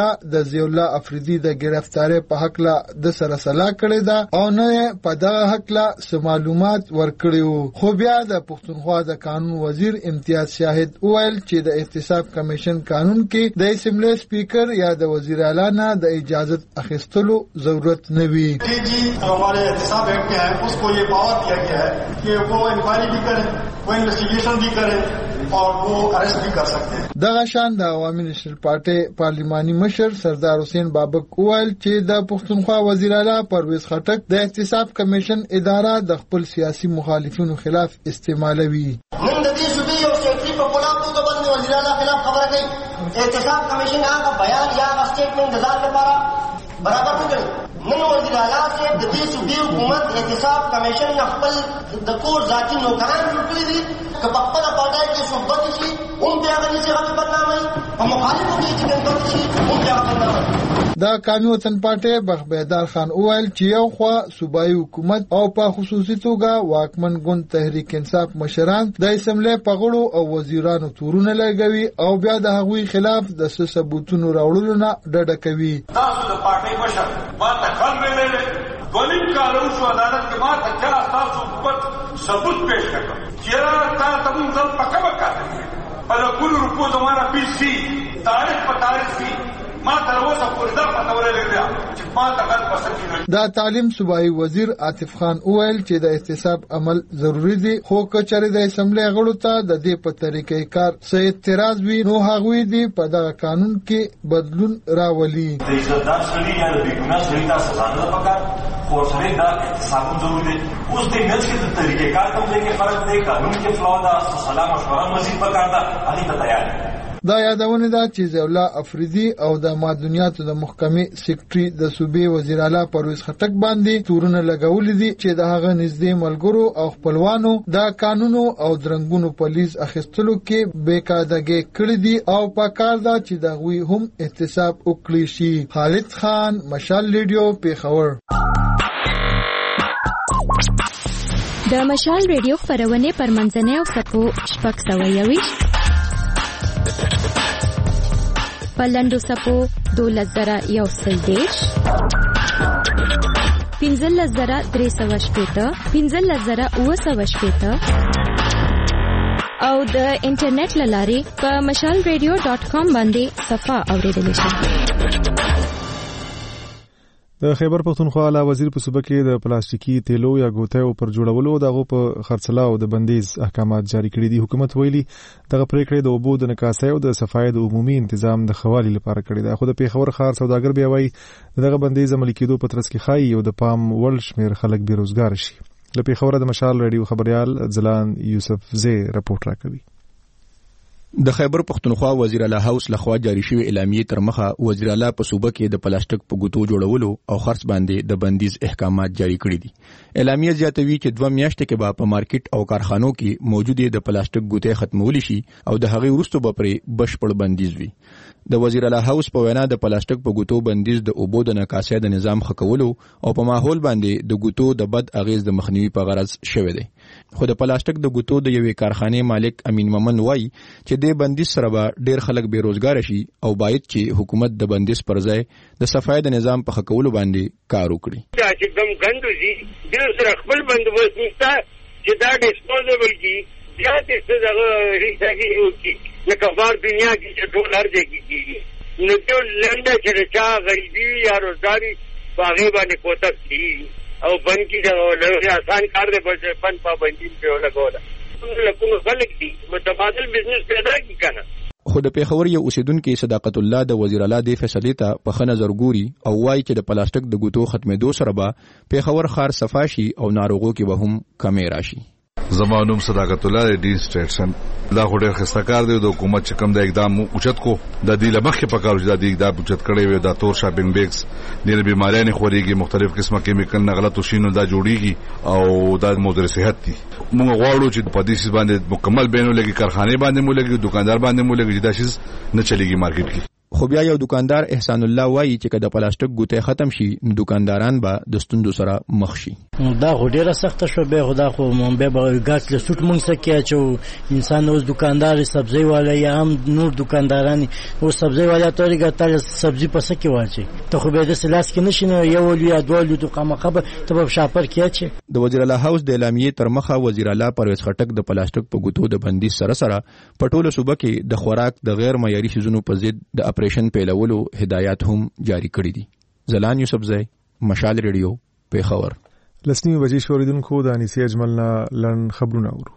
[SPEAKER 17] د ضیاء الله افریدي د گرفتاری په حق لا د سره سلا کړی دا او نه په دغه حق لا سم معلومات ورکړي وو. خو بیا د پښتونخوا د قانون وزیر امتیاز شاهد وویل چې د احتساب کمیشن قانون کې د اسمبلی سپیکر یا د وزیر اعلی نه د اجازت اخیستلو ضرورت نه وي.
[SPEAKER 18] हमारे एहतसाब एक्ट में है उसको ये पावर दिया गया है कि वो इंक्वायरी भी करे, वो इन्वेस्टिगेशन भी करे और वो अरेस्ट भी कर सकते हैं.
[SPEAKER 17] دغه شان د عوامي نېشنل پارټي پارلیماني مشر سردار حسین بابک وویل چې د پښتونخوا وزیر اعلی پرویز خټک د احتساب کمیشن اداره د خپل سیاسي مخالفینو خلاف استعمالوي.
[SPEAKER 19] نن د دې صوبې یو سیکرټري په پولاټو د باندې وزیر اعلی خلاف خبره کوي. احتساب کمیشن هغه بیان یا سټیټمنټ د ځان لپاره برابر نه کړي. نن وزیر اعلی سے د دې صوبې حکومت احتساب کمیشن خپل د کور ذاتي نوکران جوړ کړی دي که په خپل پټای کې صحبت شي اون بیا غني چې هغه بدنامي او مخالفو کې چې بدنامي شي اون بیا بدنامي.
[SPEAKER 17] دا قومي وطن پارټي بخبیدار خان اویل چې یو خوا صوبایي حکومت او په خصوصي توګه واکمن ګوند تحریک انصاف مشران د اسمبلی په غړو او وزیرانو تورونه لګوي او بیا د هغوی خلاف د ثبوتونو راوړلو نه ډډه کوي.
[SPEAKER 20] تاسو د پارټي مشر ما ته کار ویلې ولیم کارو شو عدالت کې ما ته چا تاسو حکومت ثبوت پیش کړو چې تا تم ځل پکا پکا په کل رکو زمانہ پی سی تاریخ په تاریخ کې ما تر اوسه پورې دا پته ولګیا چې ما ته غل پسند نه.
[SPEAKER 17] دا تعلیم صوبایي وزیر عاطف خان اویل چې د احتساب عمل ضروری دی خو کچره د اسمبلی غړو ته د دې په طریقې کار څه اعتراض وي نو هغوی دی په دغه قانون کې بدلون راولي.
[SPEAKER 21] د عزتدار سړي یا د بیګناه سړي ته سزا نه پکار خو سره دا احتساب ضروری دی. اوس د نس کې د طریقې کار کوم کې فرق دی قانون کې فلو دا سلام مشوره مزید پکار دا علي ته تیار.
[SPEAKER 17] دا یادونه ده چې ضیاء الله افریدي او د معدنیاتو د محکمې سیکرټري د صوبې وزیر اعلی پرویز خټک باندې تورونه لګولې دي چې د هغه نږدې ملګرو او خپلوانو د قانونو او درنګونو پولیس اخیستلو کې بیکادګي کړې دي او په کار ده چې د غوي هم احتساب وکړي شي. خالد خان، مشال ریډیو، پیښور.
[SPEAKER 22] د مشال ریډیو خبرونه پرمنځنۍ او سپو شپږ سوه یوویشت پلندو سپو دولس زره یو سل دیش پنځلس زره درې سوه شپېته پنځلس زره اووه سوه شپېته او د انټرنیټ له لارې په مشال ریډیو ډاټ کام باندې صفحه اوریدلی شئ.
[SPEAKER 1] د خیبر پښتونخوا اعلی وزیر په صوبه کې د پلاستیکي تیلو یا ګوتیو پر جوړولو دغه په خرڅلاو د بندیز احکامات جاری کړي دي. حکومت ویلي دغه پریکړه د اوبو د نکاسۍ او د صفای د عمومي تنظیم د خوالي لپاره کړي ده. خو د پیښور ښار سوداګر بیا وایي دغه بندیز عملي کېدو په ترڅ کې ښایي او د پام وړ شمېر خلک بیروزګار شي. له پیښور د مشال ریډیو خبريال ځلان یوسف زی راپورټ راکوي.
[SPEAKER 23] د خیبر پښتونخوا وزیر اعلی هاوس لخوا جاری شوی اعلامیه تر مخه وزیر اعلی په صوبه کې د پلاستیک په ګوتو جوړولو او خرڅ باندې د بندیز احکامات جاری کړي دي. اعلامیه زیاتوي چې دوه میاشتې کې به په مارکیټ او کارخانو کې موجوده د پلاستیک ګوتې ختمول شي او د هغې وروسته به پرې بشپړ بندیز وي. د وزیر اعلی هاوس په وینا د پلاستیک په ګوتو بندیز د اوبو د نکاسۍ د نظام ښه کولو او په ماحول باندې د ګوتو د بد اغیز د مخنیوي په غرض شوی دی. خو د پلاستیک د ګوتو د یوې کارخانې مالک امین مومن وایي چې د بندیز سره به ډیر خلک بیروزګار شي او باید چې حکومت د بندیز پر ځای د صفای د نظام په ښه کولو باندې کار وکړي.
[SPEAKER 24] چې کوم غندو دي د سره خپل بندوبست نشته چې دا ډیسپوزیبل کی بیا دې څه دغه ریسایکل وکړي لکه بار دنیا کې چې ټول هر ځای کې کېږي نو ټول لنډه چې چا غریبي یا روزګاري باغې باندې کوتک دي او بند کې دا لږه آسان کار دی بس بند پابندي په لګوله لکه خلک دي متبادل بزنس پیدا کی کنه.
[SPEAKER 23] خو د پیښور یو اوسیدونکو صداقت الله د وزیر اعلی د فیصلې ته په ښه نظر ګوري او وایي چې د پلاستیک د ګوتو ختمېدو سره به پیښور ښار صفا شي او ناروغو کې به هم کمې راشي.
[SPEAKER 25] زمانوم صداقت الله ډی سټیټسن دا هډر خستکار دی د حکومت چې کوم د اقدام اوچت کو د دې لمخې په کارو چې د اقدام اوچت کړي وي د تور شاپینګ بیگز د بیماریانه خوريږي مختلف قسمه کیمیکل نه غلط وشینو دا جوړیږي او دا مضر صحت دي. موږ غواړو چې په دې څه باندې مکمل بینو لګي کارخانه باندې مو لګي دکاندار باندې مو لګي دا شیز نه چلیږي مارکیټ کې.
[SPEAKER 23] خو بیا یو دکاندار احسان الله وایي چې کله پلاستیک ګوتې ختم شي نو دکانداران به د ستوندو سره مخ شي.
[SPEAKER 3] دا ډیره سخته شو به خدا خو مونږ به ګاټ له سټ مونږ سکه چې انسان اوس دکاندار سبزی والا یا هم نور دکانداران او سبزی والا توري ګټل سبزی پس کې واچي ته خو به د سلاس کې نشینه یو یا دوه د قامقبه ته په شاپر کې چې
[SPEAKER 23] د وزیر اعلی هاوس د اعلامیې تر مخه وزیر اعلی پرویز خټک د پلاستیک په ګوتو د بندیز سره سره په ټوله صوبه کې د خوراک د غیر معیاري شیزونو په ضد د اپریشن پیلولو هدایات هم جاری کړي دي. زلان یوسفزئی، مشال ریډیو، پیښور.
[SPEAKER 1] لسنی بجې شوریدونکو د انیسی اجمل نه لن خبرونه اورو.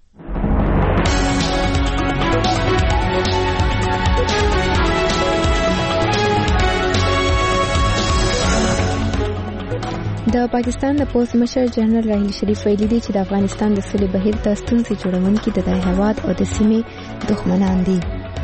[SPEAKER 2] د پاکستان د پوز مشر جنرال راحیل شریف ویلي دی چې د افغانستان د سولې بهیر ته ستونزې جوړونکي د دغه هیواد او د سیمې دښمنان دي.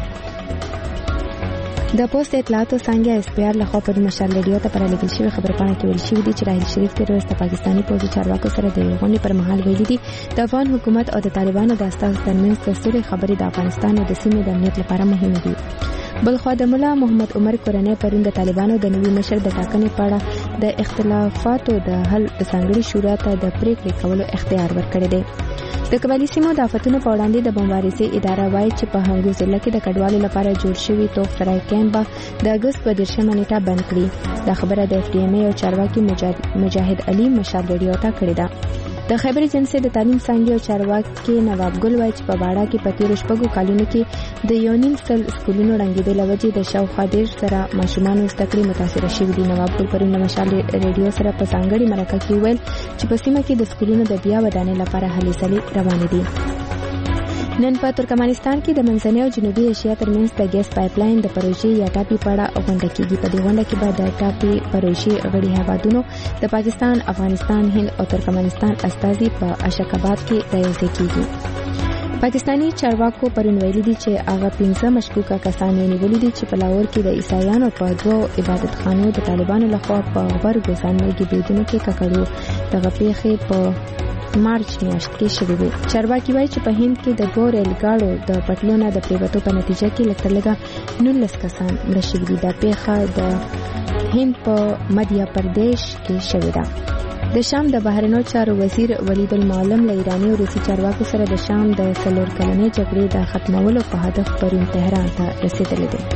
[SPEAKER 2] د پوسټ اطلاعاتو څنګه اس پی آر له خوا په مشال ریډیو ته پر لګل شوی خبرپاڼه کې ویل شوی دی چې راحیل شریف تر اوسه پاکستاني پوځي چارواکو سره د غونډې پر مهال ویلي دي د افغان حکومت او د طالبانو د استازو ترمنځ د سولې خبرې د افغانستان او د سیمې د امنیت لپاره مهمه دي. بلخوا د مولا محمد عمر کورنۍ پرون د طالبانو د نوي مشر د ټاکنې په اړه د اختلافاتو د حل ځانګړي شورا ته د پریکړې کولو اختیار ورکړی دی. د قبایلي سیمو د آفتونو په وړاندې د بمبارۍ اداره وایي چې په هنګو ضلع کې د کډوالو لپاره جوړ شوی توپ سرای کیمپ د اګست په دیرشمه نیټه بند کړي. دا خبره د اف ډي ایم ای او چارواکي مجاهد علي مشال ریډیو ته کړې ده. د خیبر ایجنسی د تعلیم څنګه او چارواکي نواب ګل وایي چې په باړه کې په تیرو شپږو کلونو کې د یو نیم سل سکولونو ړنګېدو له وجې د شاوخوا دېرش زره ماشومانو زده کړې متاثره شوي دي. نواب ګل پرون د مشال ریډیو سره په ځانګړې مرکه کې وویل چې په سیمه کې د سکولونو د بیا ودانۍ لپاره هلې ځلې روانې دي. نن په ترکمنستان کې د منځنۍ او جنوبي ایشیا ترمنځ د ګیس پایپلاین د پروژې یا ټاپي په اړه غونډه کیږي. په دې غونډه کې به د ټاپي پروژې غړي هیوادونو د پاکستان، افغانستان، هند او ترکمنستان استازي په اشکاباد کې راځي کیږي. پاکستانی چارواکو پرون ویلي دي چې هغه پنځه مشکوکه کسان نیولي دي چې په لاهور کې د عیسایانو په دوه عبادتخانو د طالبانو لخوا په غبرګو ځانمرګي بریدونو کې ککړو. دغه پیښې په مارچ میاشت کې شوې وې. چارواکي وایي چې په هند کې د دوه ریل ګاډو د پټلونه د پریوتو په نتیجه کې لږ تر لږه نولس کسان مړه شوي دي. دا پیښه د هند په مدھیه پردیش کې شوې ده. د شام د بهرنیو چارو وزیر ولید المعلم له ایراني او روسي چارواکو سره د شام د څلور کلنې جګړې د ختمولو په هدف پرون تهران ته رسیدلی دی.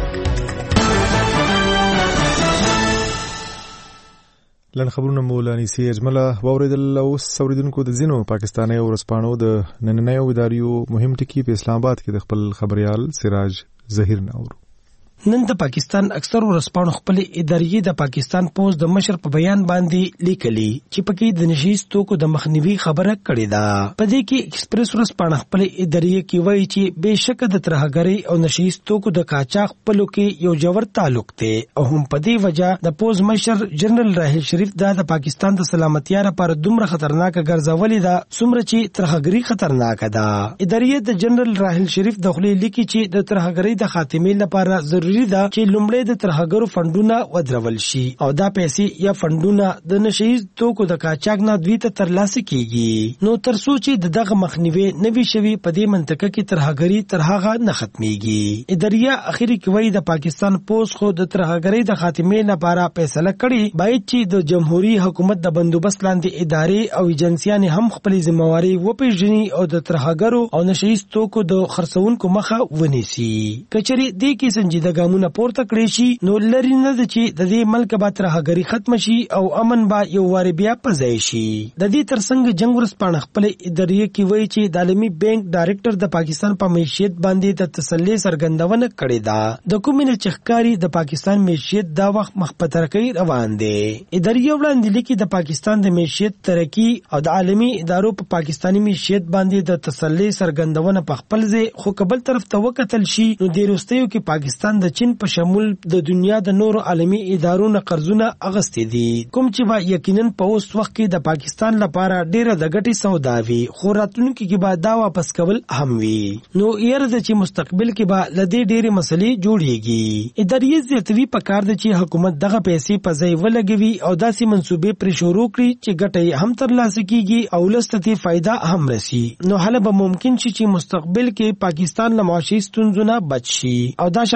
[SPEAKER 1] لن خبرونه مولانی سی اجمله واوریدل. اوس اوریدونکو د زینو پاکستاني او ورسپانو د نننیو اداریو مهم ټکی په اسلام آباد کې د خپل خبريال سراج ظهیر ناورو.
[SPEAKER 5] نن د پاکستان اکثر ورسپانو خپل ادارې د پاکستان پوز د مشر په بیان باندې لیکلي چې پکې د نشیز توکو د مخنیوي خبره کړې ده. په دې کې ایکسپریس ورسپانو خپل ادارې کې وایي چې بهشکه د ترهګری او نشیز توکو د قاچاق په لوکې یو جوړ تعلق دی او هم په دې وجہ د پوز مشر جنرال راحیل شریف د پاکستان د سلامتیا لپاره دومره خطرناک ګرځولې ده څومره چې ترهګری خطرناک ده. ادارې د جنرال راحیل شریف د خپل لیکي چې د ترهګری د خاتمې لپاره ضروري ده چې لومړی د ترهګرو فندونه ودرول شي او دا پیسې یا فندونه د نشیز توکو د قاچاق نه دوی ته ترلاسه کیږي. نو تر څو چې دغه مخنیوي نوي شوي په دې منطقه کې ترهګری تر هغه نه ختميږي. اداریا اخیری کوي د پاکستان پوز خو د ترهګری د خاتمې لپاره فیصله کړي باید چې د جمهوریت حکومت د بندوبست لاندې ادارې او ایجنسیان هم خپل ذمہواری وپیژني او د ترهګرو او نشیز توکو د خرڅونکو مخه ونیسي. کچري دې کې سنجیده ګامونه پورته کړی شي نو لري نه د چې د دې ملک به ترهګری ختم شي او امن به یو واری بیا پځای شي. د دې ترڅنګ جنگ ورسپانه خپل ادارې کې وایي چې د عالمي بانک ډایریکټر د پاکستان په معیشت باندې د تسلی څرګندونه کړې ده. د کومینه چخکاری د پاکستان معیشت دا وخت مخ په ترقی روان دي. ادارې وړاندې لیکي د پاکستان د معیشت ترقی او د عالمي ادارو په پاکستاني معیشت باندې د تسلی څرګندونه په خپل ځای خو قبل طرف ته وکتل شي نو د روستیو کې پاکستان د چین په شمول د دنیا د نورو عالمي ادارو نه قرضونه اغستې دي کوم چې با یقینا په اوس وخت کې د پاکستان لپاره ډیره د ګټې سودا وي خو راتلونکي کې به دا واپس کول هم وي. نو یره د چې مستقبل کې به لدې ډېرې مسلې جوړيږي. ادارې زیاتوي په کار د چې حکومت دغه پیسې په ځای ولګوي او داسې منسوبې پر شروع کړي چې ګټه هم ترلاسه کیږي او لستې فائدہ هم رسي. نو حاله به ممکن شي چې مستقبل کې پاکستان له معاشي ستونزو نه بچ شي او دا شان به دا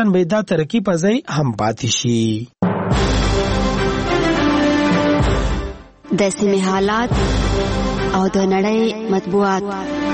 [SPEAKER 5] ترقی په ځای هم پاتې شي.
[SPEAKER 6] د سیمې حالات او د نړۍ مطبوعات.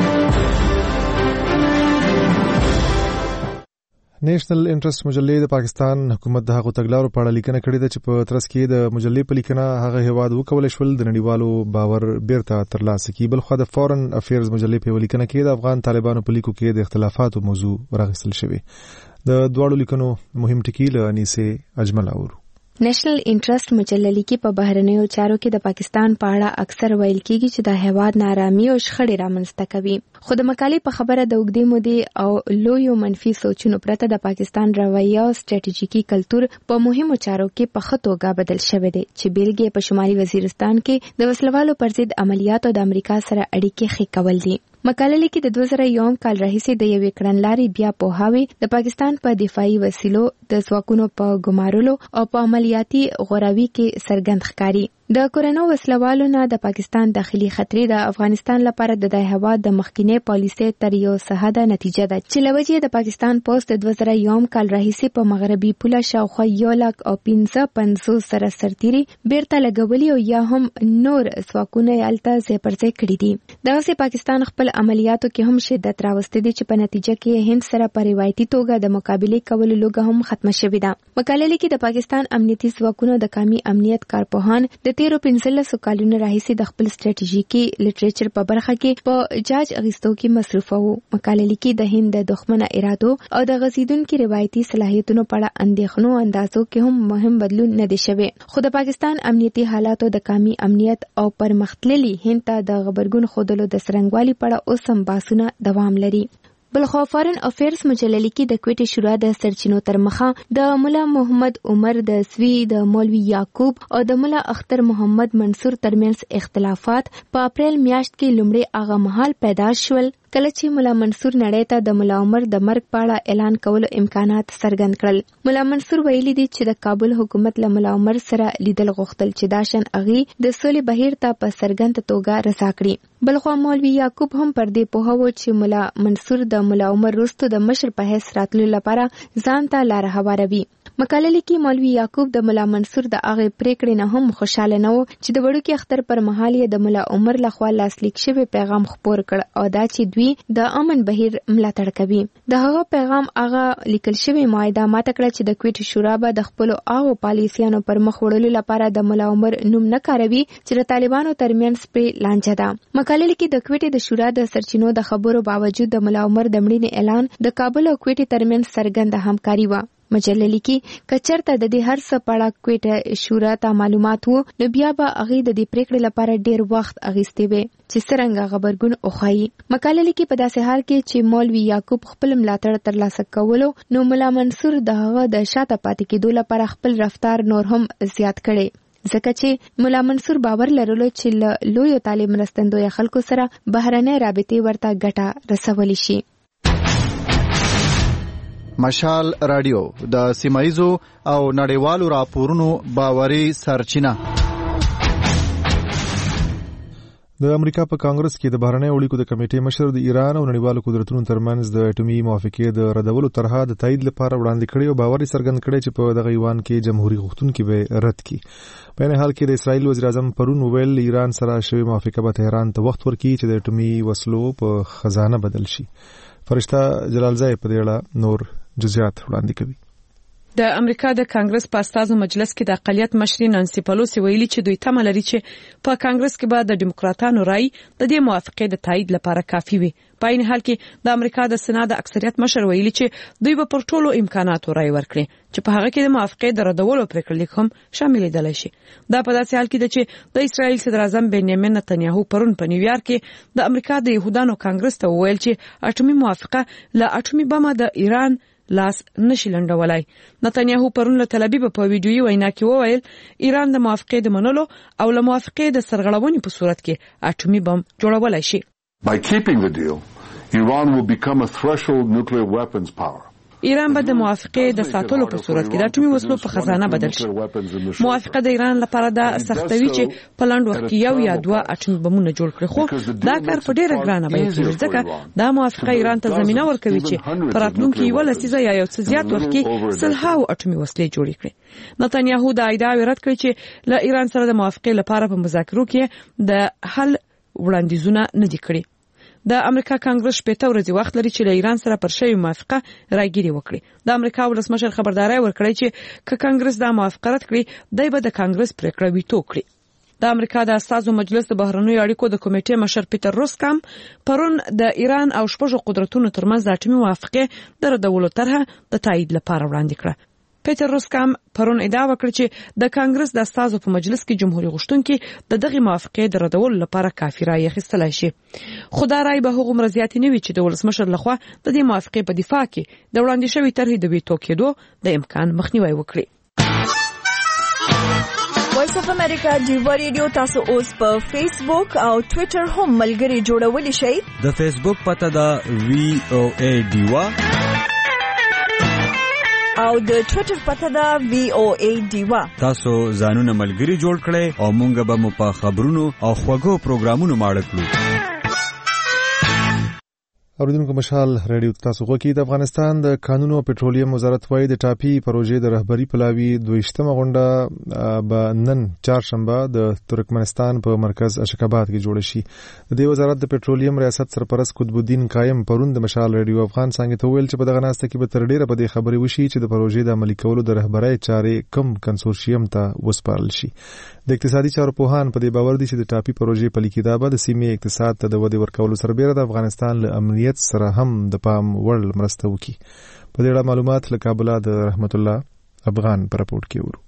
[SPEAKER 1] نېشنل انټرست مجلې د پاکستان حکومت د هغو تګلارو په اړه لیکنه کړې ده چې په ترڅ کې د مجلې په لیکنه هغه هیواد وکولای شول د نړیوالو باور بیرته ترلاسه کړي. بل خو د فورن افیرز مجلې په لیکنه کې د افغان طالبانو په لیکو کې د اختلافاتو موضوع راغستل شوی. د دواړو لیکنو مهم ټکي له انیسه اجمل اورو.
[SPEAKER 2] نېشنل انټرست مجله لیکي په بهرنیو چارو کې د پاکستان په اړه اکثر ویل کیږي چې د هیواد نارامي او شخړې رامنځته کوي. خو د مقالې په خبره د اوږدې مودې او لویو منفي سوچونو پرته د پاکستان رویه او سټریټیژیکي کلتور په مهمو چارو کې په ښه توګه بدل شوی دی چې بیلګې په شمالي وزیرستان کې د وسلوالو پر ضد عملیاتو د امریکا سره اړیکې ښې کول دي. مقاله لیکي د دوه زره یو کال راهیسې د یوې کړنلارې بیا پوهاوی د پاکستان په دفاعي وسیلو د ځواکونو په ګمارلو او په عملیاتي غوراوي کې څرګند ښکاري. د کورونو وسلوالو نه د پاکستان داخلي خطرې د افغانستان لپاره د دای هواد د مخکینی پالیسي تر یو سهده نتیجه ده چې لوجه د پاکستان پوسټ د دوه زره یو کال راهیسې په مغربي پوله شاوخوا یو لک او پنځه پنځوس سره سرتيري بیرته لګولي او یا هم نور ځواکونه یالته ځای پر ځای کړي دي. دغه پاکستان خپل عملیاتو کې هم شدت راوستي دي چې په نتیجه کې هند سره په روایتي توګه د مقابله کولو لوګه هم ختمه شوې ده. مقاله لیکي د پاکستان امنیتي ځواکونو د قومي امنیت کارپوهان د تیرو پنځلسو کالونو راهیسې د خپل سټریټیژیکي لټریچر په برخه کې په جاج اغیستو کې مصروف وو. مقاله لیکي د هند د دښمنه ارادو او د غزیدونکو روایتي صلاحیتونو په اړه اندېښنو اندازو کې هم مهم بدلون نه دی شوی. خو د پاکستان امنیتي حالاتو د قومي امنیت او پرمختللي هند ته د خبرګون خودلو د سرنګوالي په اړه اوس هم بحثونه دوام لري. بلخو فارن افیرز مجله لیکي د کویټې شورا د سرچینو تر مخه د مولا محمد عمر د سوي د مولوي یعقوب او د مولا اختر محمد منصور ترمنځ اختلافات په اپریل میاشت کې لومړی هغه مهال پیدا شول کله چې مولا منصور نړۍ ته د مولا عمر د مرګ په اړه اعلان کولو امکانات څرګند کړل. مولا منصور ویلي دي چې د کابل حکومت له مولا عمر سره لیدل غوښتل چې دا شان اغي د سولې بهیر ته په څرګند توګه رسا کړي. بلخو مولوي یعقوب هم پر دې پوهاوه چې مولا منصور د مولا عمر وروسته د مشر په حیث راتلو لپاره ځان ته لار هواروي. مقاله لیکي مولوي یعقوب د مولا منصور د هغه پریکړې نه هم خوشاله نه و چې د وړوکي اختر پر مهال یې د مولا عمر لخوا لاسلیک شوی پیغام خپور کړ او دا چې دوی د امن بهیر ملاتړ کوي. د هغه پیغام هغه لیکل شوی معاهده ماته کړه چې د کویټې شورا به د خپل هغه پالیسیانو پر مخ وړلو لپاره د مولا عمر نوم نه کاروي چې د طالبانو ترمنځ په لانجه ده. مقاله لیکي د کویټې د شورا د سرچینو د خبرو باوجود د مولا عمر د مړینې اعلان د کابل او کویټې ترمنځ څرګند همکاري و. مجله لیکي کچرته د دې هر څه په اړه کویټه شورا ته معلومات وو نو بیا به هغه د دې پریکړې لپاره ډیر وخت اغیستي وي چې څنګه خبرګون اوخایي. مقاله لیکي په داسې حال کې چې مولوي یعقوب خپل ملاتړ ترلاسه کولو نو مولا منصور دغه د شاته پاتې کېدو لپاره خپل رفتار نور هم زیات کړي ځکه چې مولا منصور باور لرلو چې له لویو تعلیم مرستندوی خلکو سره بهرنۍ رابطې ورته ګټه رسولی شي.
[SPEAKER 7] مشال رادیو د سیمایزو او نړیوالو راپورونو باوري سرچینه.
[SPEAKER 1] د امریکا په کانګرس کې د بهرنۍ اړیکو د کمیټې مشر د ایران او نړیوالو قدرتونو ترمنځ د اټومي موافقې د ردولو طرحه د تایید لپاره وړاندې کړې او باور څرګند کړی چې په دغه ایوان کې جمهوریت غوښتونکي به رد کړي. په این حال کې د اسرایل وزیر اعظم پرون ویل ایران سره شوی موافقه به تهران ته وخت ورکړي چې د اټومي وسلو په خزانه بدل شي. فرشته جلالزای په دې اړه نور جزئیات وړاندې کوي.
[SPEAKER 8] د امریکا د کانګرس په استازو مجلس کې د اقلیت مشر نانسي پلوسی ویلي چې دوی تمه لري چې په کانګرس کې به د ډیموکراتانو رائے د دې موافقې د تایید لپاره کافي وي. په این حال کې د امریکا د سنا د اکثریت مشر ویلي چې دوی به پر ټولو امکاناتو رائے ورکړي چې په هغه کې د موافقې د ردولو پریکړه لیک هم شامل دي شي. دا په داسې حال کې ده چې د اسرایل صدر اعظم بنیامین نتنیاهو پرون په نیویارک کې د امریکا د يهودانو کانګرس ته ویل چې اټومي موافقه له اټومي بم د ایران لاس نشي لنډولای. نتنیاهو پرون له تل ابیب په ویډیوي وینا کې وویل ایران د موافقې د منلو او له موافقې د سرغړونې په صورت کې اټومي بم جوړولای شي.
[SPEAKER 16] By keeping the deal, Iran will become a threshold nuclear weapons power.
[SPEAKER 8] ایران به د موافقه د ساتلو په صورت کې د اټومي وسلو په خزانه بدل شي. موافقه د ایران لپاره د سختوي چې په لاند وخت کې یو یا دوه اټومي بمونه جوړ کړي، خو دا کار په ډیره ګرانه بیه کېږي ځکه دا موافقه ایران ته زمينه ورکوي چې په راتلونکي یو لسیزه یا یو څه زیات وخت کې سلهاو اټومي وسلې جوړې کړي. نتنیاهو دا ادعا رد کړې چې له ایران سره د موافقه لپاره په مذاکرو کې د حل وړاندیزونه نه دي کړي. د امریکا کانګرس شپږ ورځې وخت لري چې له ایران سره پر شوی موافقه راګيري وکړي. د امریکا ولسمشر خبرداري ورکړی چې ک کانګرس دا موافقه رد کړي دای به د کانګرس پریکړه ویټو کړي. د امریکا د استازو مجلس د بهرنیو اړیکو د کمیټې مشر پیټر روسکام پرون د ایران او شپږ قدرتونو ترمنځ د اټومي موافقه د ردولو طرحه د تایید لپاره وړاندې کړه. پیټر روسکام پرون ادعا وکړه چې د کانګرس د استازو په مجلس کې جمهوریت غوښتونکي د دغه موافقه د ردولو لپاره کافي رائے اخیستلای شي. خدای رائے به هغه مرزيات نه وي چې د ولسمشر لخوا د دې موافقه په دفاع کې د وړاندې شوی طرحې د ویټو کېدو د امکان مخنیوي وکړي.
[SPEAKER 4] وایس اف امریکا ډیوا ریډیو تاسو اوس په فیسبوک او ټوئیټر هم ملګري جوړولی شئ.
[SPEAKER 9] د فیسبوک پته دا وی او ای ډیوا
[SPEAKER 4] او د ټوئیټر پته دا وی او ای ډیوا.
[SPEAKER 9] تاسو ځانونه ملګري جوړ کړئ او مونږ به مو په خبرونو او خوږو پروګرامونو ماړه کړو.
[SPEAKER 1] اوریدونکو مشال رادیو تاسو غوکی د افغانستان د قانون او پټرولیم وزارت وايي د ټاپي پروژې د رهبری پلاوی دویشتمه غونډه به نن چهارشنبه د ترکمنستان په مرکز اشکاباد کې جوړ شي. د دې وزارت د پټرولیم ریاست سرپرست قطب الدین قائم پرون د مشال رادیو افغان څنګه ته ویل چې په دغه ناسته کې به تر ډیره په دې خبرې وشي چې د پروژې د عملي کولو د رهبرۍ چارې کم کنسورشیم ته وسپارل شي. د اقتصادي چارو پوهان په دې باور دي چې د ټاپي پروژې پلي کېدا به د سیمې اقتصاد ته د ودې ورکولو سربېره د افغانستان له امنیت سره هم د پام وړ مرسته وکړي. په دې اړه معلومات له کابل د رحمت الله افغان پر راپورټ کې ورو.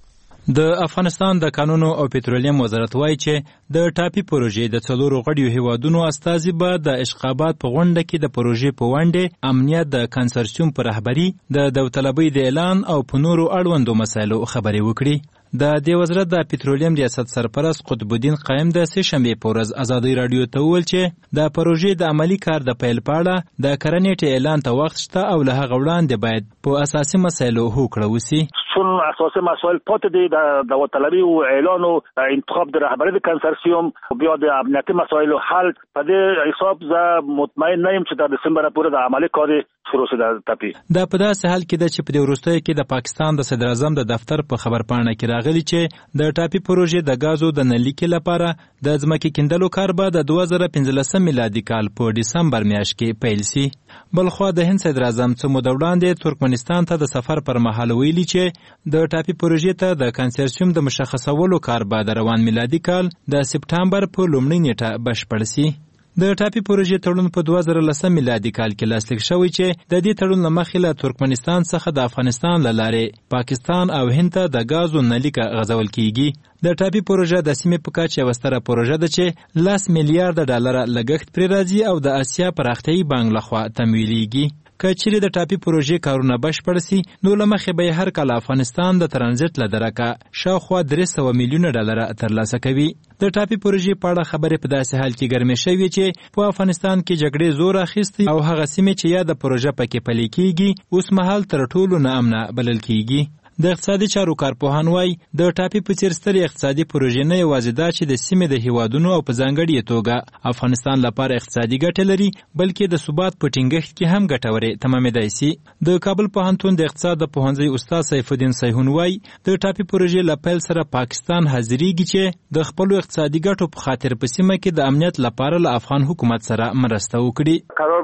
[SPEAKER 10] د افغانستان د قانون او پټرولیم وزارت وايي چې د ټاپي پروژې د څلورو غړیو هیوادونو استازي به د اشقابات په غونډه کې د پروژې په وړاندې امنیت د کنسورسیوم پر رهبری د داوطلبۍ د اعلان او په نورو اړوندو مسایلو خبرې وکړي. د دې وزارت د پټرولیم ریاست سرپرست قطب الدین قائم د سه شنبه په ورځ ازادي رادیو ته ویل چې د پروژې د عملی کار د پیل پاړه د کرنیټ اعلان ته وخت شته او له هغه وړاندې باید په اساسي مسایلو هوکړه وسی.
[SPEAKER 11] چون اساسي مسائل پات دي د داوطلبي او اعلان او انتخاب د رهبری د کنسورسیوم بیا د امنیتي مسایلو حل په دې حساب زه مطمئن نه یم چې د دسمبر پورې د عملی کار شروع شي. د ټاپي
[SPEAKER 10] دا په داسې حال کې د چې په دې وروستیو کې د پاکستان د صدر اعظم د دفتر په خبرپاڼه کې راغلی چې د ټاپي پروژې د غازو د نلیکې لپاره د ځمکې کیندلو کار به د دوه زره پنځلسم میلادي کال په ډسمبر میاشت کې پیل شي. بلخو د هند صدر اعظم څو موده وړاندې ترکمنستان ته د سفر پر مهال ویلي چې د ټاپي پروژې ته د کنسورسیوم د مشخصولو کار به د روان میلادي کال د سپټمبر په لومړۍ نیټه بشپړ شي. د ټاپي پروژې تړون په دوه زره لسم میلادي کال کې لاسلیک شوی چې د دې تړون له مخې له ترکمنستان څخه د افغانستان له لارې پاکستان او هند ته د غازو نلیکه غځول کیږي. د ټاپي پروژه د سیمې په کچه یوه ستره پروژه ده چې لس میلیارډ ډالر لګښت پرې راځي او د اسیا پراختیایي بانک لخوا تمویلیږي. که چیرې د ټاپي پروژې کارونه بشپړ سي نو له مخې به هر کال افغانستان د ترانزیت له درکه شاوخوا درې سوه میلیونه ډالر ترلاسه کوي. د ټاپي پروژې په اړه خبرې په داسې حال کې ګرمې شوې چې په افغانستان کې جګړې زور اخیستی او هغه سیمې چې یا د پروژه پکې پلي کیږي اوس مهال تر ټولو ناامنه بلل کیږي. د اقتصادي چارو کارپوهان وايي د ټاپي په څیر سترې اقتصادي پروژې نه یوازې دا چې د سیمې د هیوادونو او په ځانګړې توګه افغانستان لپاره اقتصادي ګټه لري بلکې د ثبات په ټینګښت کې هم ګټورې تمامېدای شي. د کابل پوهنتون د اقتصاد د پوهنځي استاد سیف الدین سیحون وايي د ټاپي پروژې له پیل سره پاکستان حاضرېږي چې د خپلو اقتصادي ګټو په خاطر په سیمه کې د امنیت لپاره له افغان حکومت سره مرسته وکړي.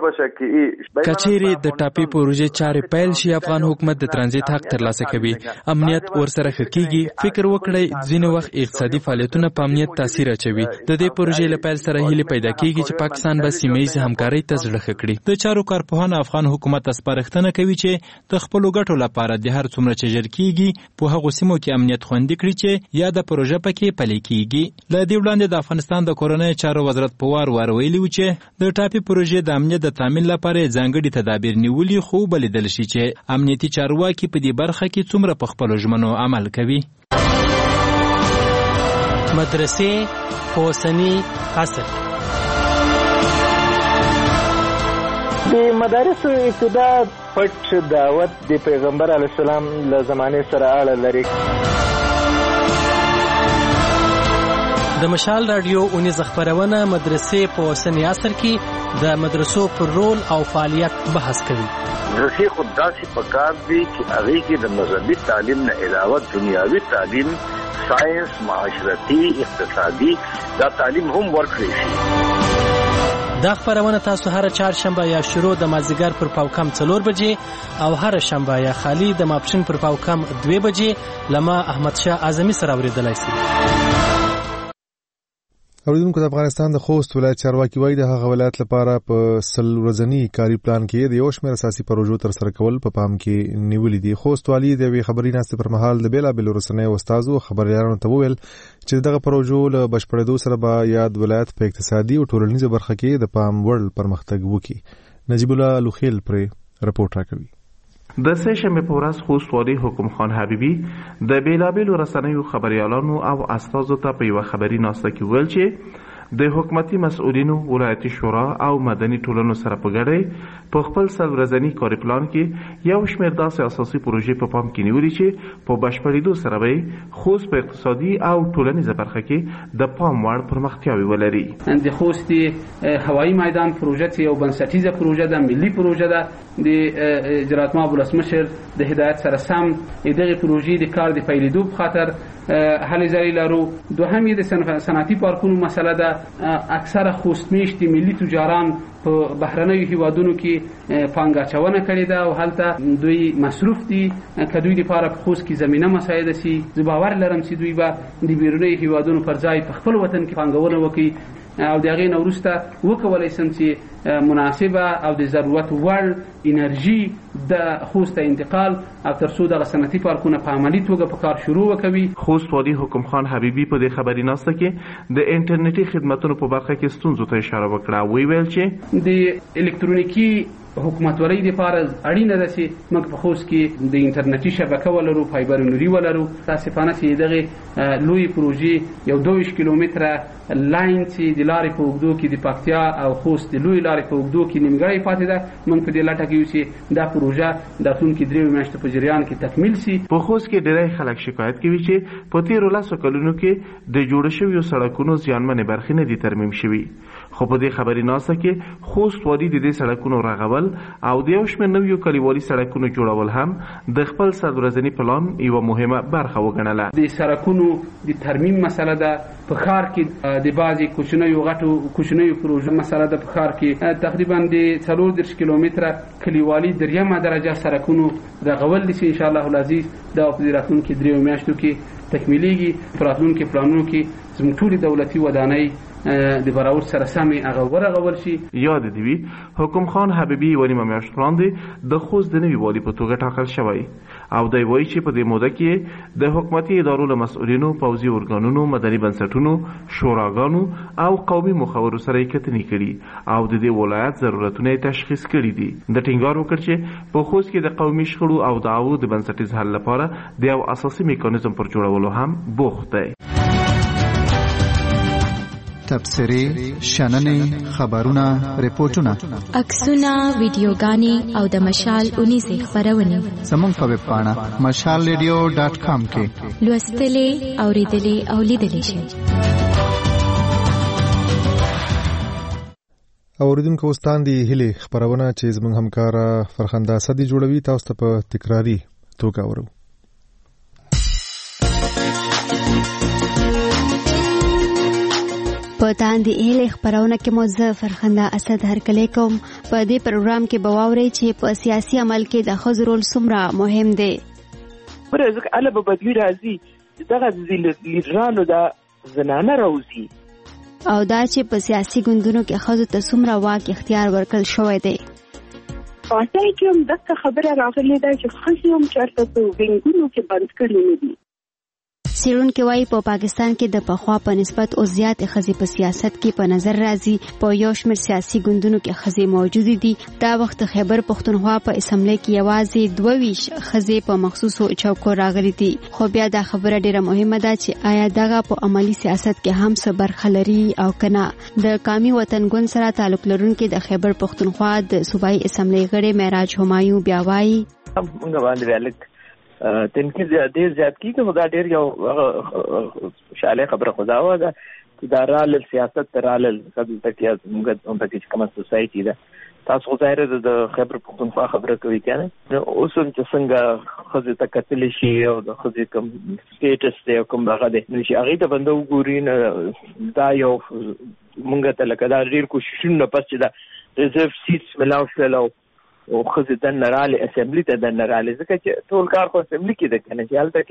[SPEAKER 12] کچېرې د ټاپي پروژې چارې پیل شي افغان حکومت د ترانزیت حق ترلاسه کوي، امنیت ورسره ښه کیږي. فکر وکړئ ځینې وخت اقتصادي فعالیتونه په امنیت تاثیر اچوي. د دې پروژې له پیل سره هیله پیدا کیږي چې پاکستان به سیمه ییزه همکارۍ ته زړه ښه کړي.
[SPEAKER 10] د چارو کارپوهان افغان حکومت ته سپارښتنه کوي چې د خپلو ګټو لپاره د هر څومره چې ژر کیږي په هغو سیمو کې امنیت خوندي کړي چې یا د پروژه پکې پلي کیږي. له دې وړاندې د افغانستان د کورنۍ چارو وزارت په وار وار ویلي و چې د ټاپي پروژې د امنیت د تامین لپاره ځانګړي تدابیر نیولي، خو بلیدل شي چې امنیتي چارواکي په دې برخه کې څومره په خپلو ژمنو عمل کوي.
[SPEAKER 26] مدرسې په اوسني عصر
[SPEAKER 13] د مدارسو ابتدا پټ دعوت د پیغمبر علیه السلام له زمانې سره اړه لري.
[SPEAKER 14] د مشال رادیو اونیز خبرونه مدرسې په اوسنی عصر کې د مدرسو پر رول او فعالیت بحث کوي.
[SPEAKER 15] مدرسې خود داسې پکار دي چې هغې کې د مذهبي تعلیم نه علاوه دنیاوي تعلیم، ساینس، معاشرتي، اقتصادي دا تعلیم هم ورکړی شي.
[SPEAKER 14] دا خبرونه تاسو هر چهارشنبه یا شروع د مازدیګر پر پاوکم څلور بجې او هر شنبه یا خالی د ماپښین پر پاوکم دوه بجې لما احمد شاه اعظمي سره اوریدلای شئ.
[SPEAKER 1] اوریدونکو د افغانستان د خوست ولایت چارواکي وایي د هغه ولایت لپاره په سل ورځني کاري پلان کې د یو شمېر اساسي پروژو تر سره کول په پام کې نیولې دي. خوست والي د یوې خبري ناستې پر مهال د بیلابېلو رسنیو استادو خبريالانو ته وویل چې دغه پروژو له بشپړېدو سره به یاد ولایت په اقتصادي او ټولنیزه برخه کې د پام وړ پرمختګ وکړي. نجیب الله لوخیل پرې رپورټ راکوي.
[SPEAKER 18] د سه شنبه په ورځ خوست والي حکم خان حبیبي د بیلابېلو رسنیو خبريالانو او استادو ته په یو خبري ناسته کې ویل چې د حکومتي مسؤلینو، ولایتي شورا او مدني ټولنو سره په ګډه په خپل سل ورځني کاري پلان کې یو شمېر داسې اساسي پروژې په پام کې نیولې چې په بشپړېدو سره به خوست په اقتصادي او ټولنیزه برخه کې د پام وړ پرمختیاوې ولري.
[SPEAKER 19] د خوست هوایي میدان پروژه چې یو بنسټیزه پروژه ده، ملي پروژه ده. د اجرات ماب ولسمشر د هدایت سره سم دغه پروژې د کار د پیلېدو په خاطر هلې ځلې لرو. دوهم یې د صنعتي پارکونو مسله ده. اکثره خوست میشتي ملي تجاران په بهرنیو هیوادونو کې پانګه اچونه کړې ده او هلته دوی مصروف دي که دوی لپاره په خوست کې زمینه مساعده سي. زه باور لرم چې دوی به د بیرونیو هیوادونو پر ځای په خپل وطن کې پانګونه وکړي او د هغې نه وروسته وکولی سم چې مناسبه او د ضرورت وړ انرژي د خوست ته انتقال او تر څو دغه صنعتي پارکونه په عملي توګه په کار شروع وکوي.
[SPEAKER 18] خوست والي حکم خان حبیبي په دې خبري ناسته کې د انټرنیټي خدماتو په برخه کې ستونزو ته اشاره وکړه. وی ویل چې
[SPEAKER 19] د الکترونیکي حکومتولۍ لپاره اړینه ده چې موږ په خوست کې د انټرنیټي شبکه ولرو، فایبر نوري ولرو. تاسفانه چې دغه لوی پروژې یو دوه کیلومتره لاین چې د لارې په اوږدو کې د پکتیا او خوست د لوی لارې په اوږدو کې نیمګړې پاتې ده. موږ په دې لټه کې یو چې دا پروژه د راتلونکي دریو میاشتو په جریان کې تکمیل شي.
[SPEAKER 18] په خوست کې ډېری خلک شکایت کوي چې په تیرو لسو کلونو کې د جوړ شویو سړکونو زیانمنې برخې نه دي ترمیم شوي. خو په دې خبري ناسته کې خوست والي د دې سړکونو رغول او د یو شمېر نویو کلیوالي سړکونو جوړول هم د خپل سل ورځني پلان یوه مهمه برخه وګڼله.
[SPEAKER 19] د سړکونو د ترمیم مسله ده. په ښار کې د بعضې کوچنیو غټو کوچنیو پروژو مسله ده. په ښار کې تقریبا د څلور دېرش کیلومتره کلیوالي دریمه درجه سړکونو رغول دي چې انشاءالله العزیز دا په دې راتلونکي دریو میاشتو کې تکمیلیږي. په راتلونکي پلانونو کې زموږ ټولې دولتي ودانۍ د براور سره سمې هغه ورغول شي.
[SPEAKER 18] یاد دی وي حکم خان حبیبي یوه نیمه میاشت وړاندې د خوست د نوي والي په توګه ټاکل شوی او دی وایي چې په دې موده کې د حکومتي ادارو له مسؤلینو، پوځي ارګانونو، مدني بنسټونو، شوراګانو او قومي مخورو سره یې کتنې کړي او د دې ولایت ضرورتونه یې تشخیص کړي دي. د ټینګار وکړ چې په خوست کې د قومي شخړو او دعوو د بنسټیز حل لپاره د یو اساسي میکانیزم پر جوړولو هم بوخت دی.
[SPEAKER 7] تبصرې، شننې، خبرونه، ریپورتونه،
[SPEAKER 22] عکسونه، ویډیوګانې او د مشال اونیزې خبرونه
[SPEAKER 7] زموږ په ویب پاڼه مشال ریډیو ډاټ کام کې
[SPEAKER 22] لوستلې، اوریدلې او لیدلې شئ.
[SPEAKER 1] اوریدونکو وستان دی هلي خبرونه چې زموږ همکار فرخنده صدی جوړوي تاسو ته په تکراری توګه ورو.
[SPEAKER 6] په تاندې هلي خبرونه کې مو زه فرخنده اسد هرکلی کوم. په دې پروګرام کې به واورئ چې په سیاسي عمل کې د ښځو رول څومره مهم دی.
[SPEAKER 26] ځکه هله به بدلون راځي، دغه لیډرانو دا زنانه راوځي
[SPEAKER 6] او دا چې په سیاسي ګوندونو کې ښځو ته څومره واک اختیار ورکړل شوی دی.
[SPEAKER 27] پاتې کې هم دغه خبره راغلې ده چې ښځې هم چېرته په وینګونو کې بند کړي نه دي.
[SPEAKER 6] سیرونکو وايي په پاکستان کې د پخوا په نسبت او زیات خزي په سیاست کې په نظر راځي. په یو شمېر سیاسي ګوندونو کې خزي موجود دي. دا وخت خیبر پښتونخوا په اسمبلی کې یوازې دوه ویش خزي په مخصوصو چوکو راغلي دي. خو بیا دا خبره ډیره مهمه ده چې آیا دغه په عملی سیاست کې هم څه برخه لري او کنه. د قومي وطن ګوند سره تعلق لرونکي د خیبر پښتونخوا د صوبایي اسمبلی غړي معراج همایون بیا وايي
[SPEAKER 3] موږ باندې الک تنقید ډیر زیات کیږي. خو دا ډیر یو شاله خبره خدا و ده چې دا رال سیاست رال قبل تکیا موږ هم پکې کومه سوسايټي ده. تاسو ظاهر د خبر پښتونخوا خبره کوي کنه. اوس هم چې څنګه خزه تکتل شي او د خزه کوم سټیټس دی کوم هغه دی نو چې هغه ته بندو ګورین دا یو موږ ته لکه دا ډیر کوششونه پس چې دا ریزرو سیټس ملاو شلو او خزه د نراله اسمبلی ته د نراله ځکه چې ټول کار خو اسمبلی کې ده کنه چې حالت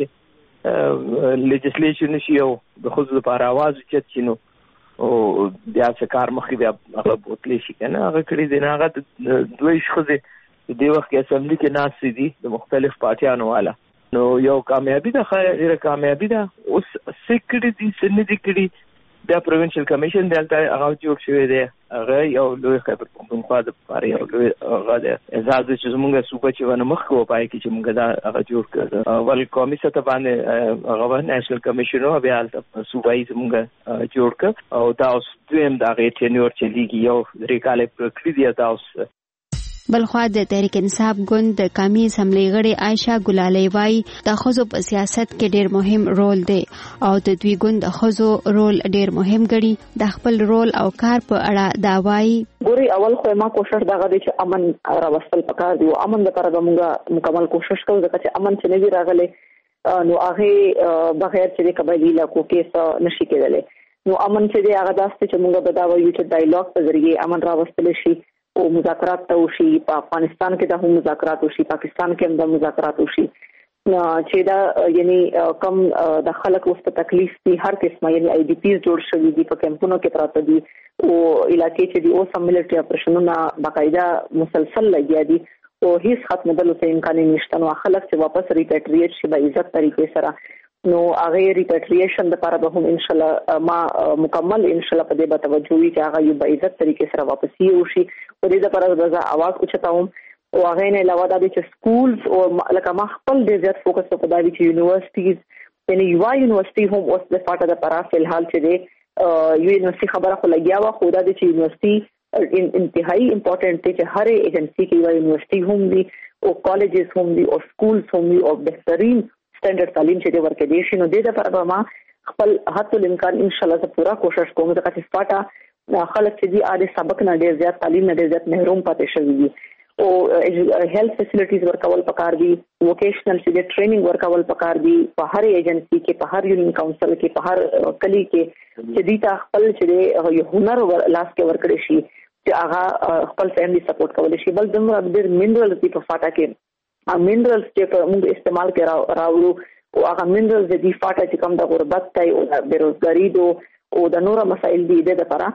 [SPEAKER 3] کې لیجسلیشن شي او د خزه لپاره आवाज چت شنو او بیا څه کار مخې بیا هغه بوتلی شي کنه هغه کړی دی نه هغه دوی خزه د دې وخت کې اسمبلی کې ناس دي د مختلف پارټیانو والا نو یو کامیابی ده خیره کامیابی ده. اوس سیکریټي دي سن دي کړی د پروینشل کمیشن دلته هغه جوړ شوی دی. هغه یو لوی خبر پښتونخوا د پاره یو لوی هغه د اعزاز چې موږ صوبه چې ونه مخ کو پای کې چې موږ دا هغه جوړ کړ. ول قومي سطح باندې هغه نېشنل کمیشن او بیا د صوبایي موږ جوړ کړ او دا اوس دویم د هغه ټینور چې لیږي یو درې کال پرکړی دی. اوس
[SPEAKER 6] بلخوا د تحریک انصاف ګوند د قومي اسمبلی غړي عائشہ ګلالي وايي د خزو په سیاست کې ډېر مهم رول دی او د دوی ګوند د خزو رول ډېر مهم ګڼي. د خپل رول او کار په اړه دا وايي
[SPEAKER 17] ګوري اول خو ما کوشش دا غوډي چې امن راوستل پکار دی او امن لپاره موږ مکمل کوشش کوو ځکه چې امن چې نه دی راغلی نو هغه بغیر چې قبایلی علاقو کې څه نشي کېدلی. نو امن چې دی هغه داسته چې موږ به دا وایو چې ډایلاګ په ذریعه امن راوستل شي او مذاکرات ته وشي. په افغانستان کې د هم مذاکرات وشي پاکستان کې هم د مذاکرات وشي چې دا یعنی کم د خلک وسته تکلیف دي هر قسمه یعنی آی ډی پیز جوړ شوی دي په کمپونو کې پراته دي او علاقې چې دی او سم ملټری اپریشنونه باقاعده مسلسل لګیا دي او هیڅ ختمېدلو ته امکان نشته. نو خلک چې واپس ریپیټریټ شي په عزت طریقې سره نو هغه ریپیټریشن د لپاره به هم ان شاء الله ما مکمل ان شاء الله په دې به توجه وي چې هغه یو په عزت طریقې سره واپس یوشي. په دې لپاره د आवाज اوچتاوم او هغه نه علاوه د چې سکولز او لکه ما خپل ډېر زیات فوکس په دې چې یونیورسيټیز یعنی یو یونیورسيټي هم اوس د فاټه د لپاره فلحال چې دی یو یونیورسيټي خبره خو لګیا و خو دا د چې یونیورسيټي انتهایی امپورټنت دی چې هر ایجنسی کې یو یونیورسيټي هم دی او کالجز هم دي او سکولز هم دي او بهترین سټانډرډ تعلیم چې ورکړي دي شي. نو د دې لپاره ما خپل هڅو الامکان ان شاء الله زه پورا کوشش کوم ځکه چې فاټا خلک چې دي اده سبق نه ډیر زیات تعلیم نه ډیر زیات محروم پاتې شوي دي او هیلث فیسیلیټیز ورکول پکار دي ووکیشنل چې ټریننګ ورکول پکار دي په هر ایجنسی کې په هر یونین کونسل کې په هر کلی کې چې دي تا خپل چې یو هنر لاس کې ورکړي شي چې هغه خپل فیملی سپورټ کول شي. بل دمر ډیر منرالز په فاټا کې منرالز چې موږ استعمال کې راوړو او هغه منرالز د دې فاټا چې کوم د غربت ته او د بیروزګاری دو او د نورو مسایل دي د لپاره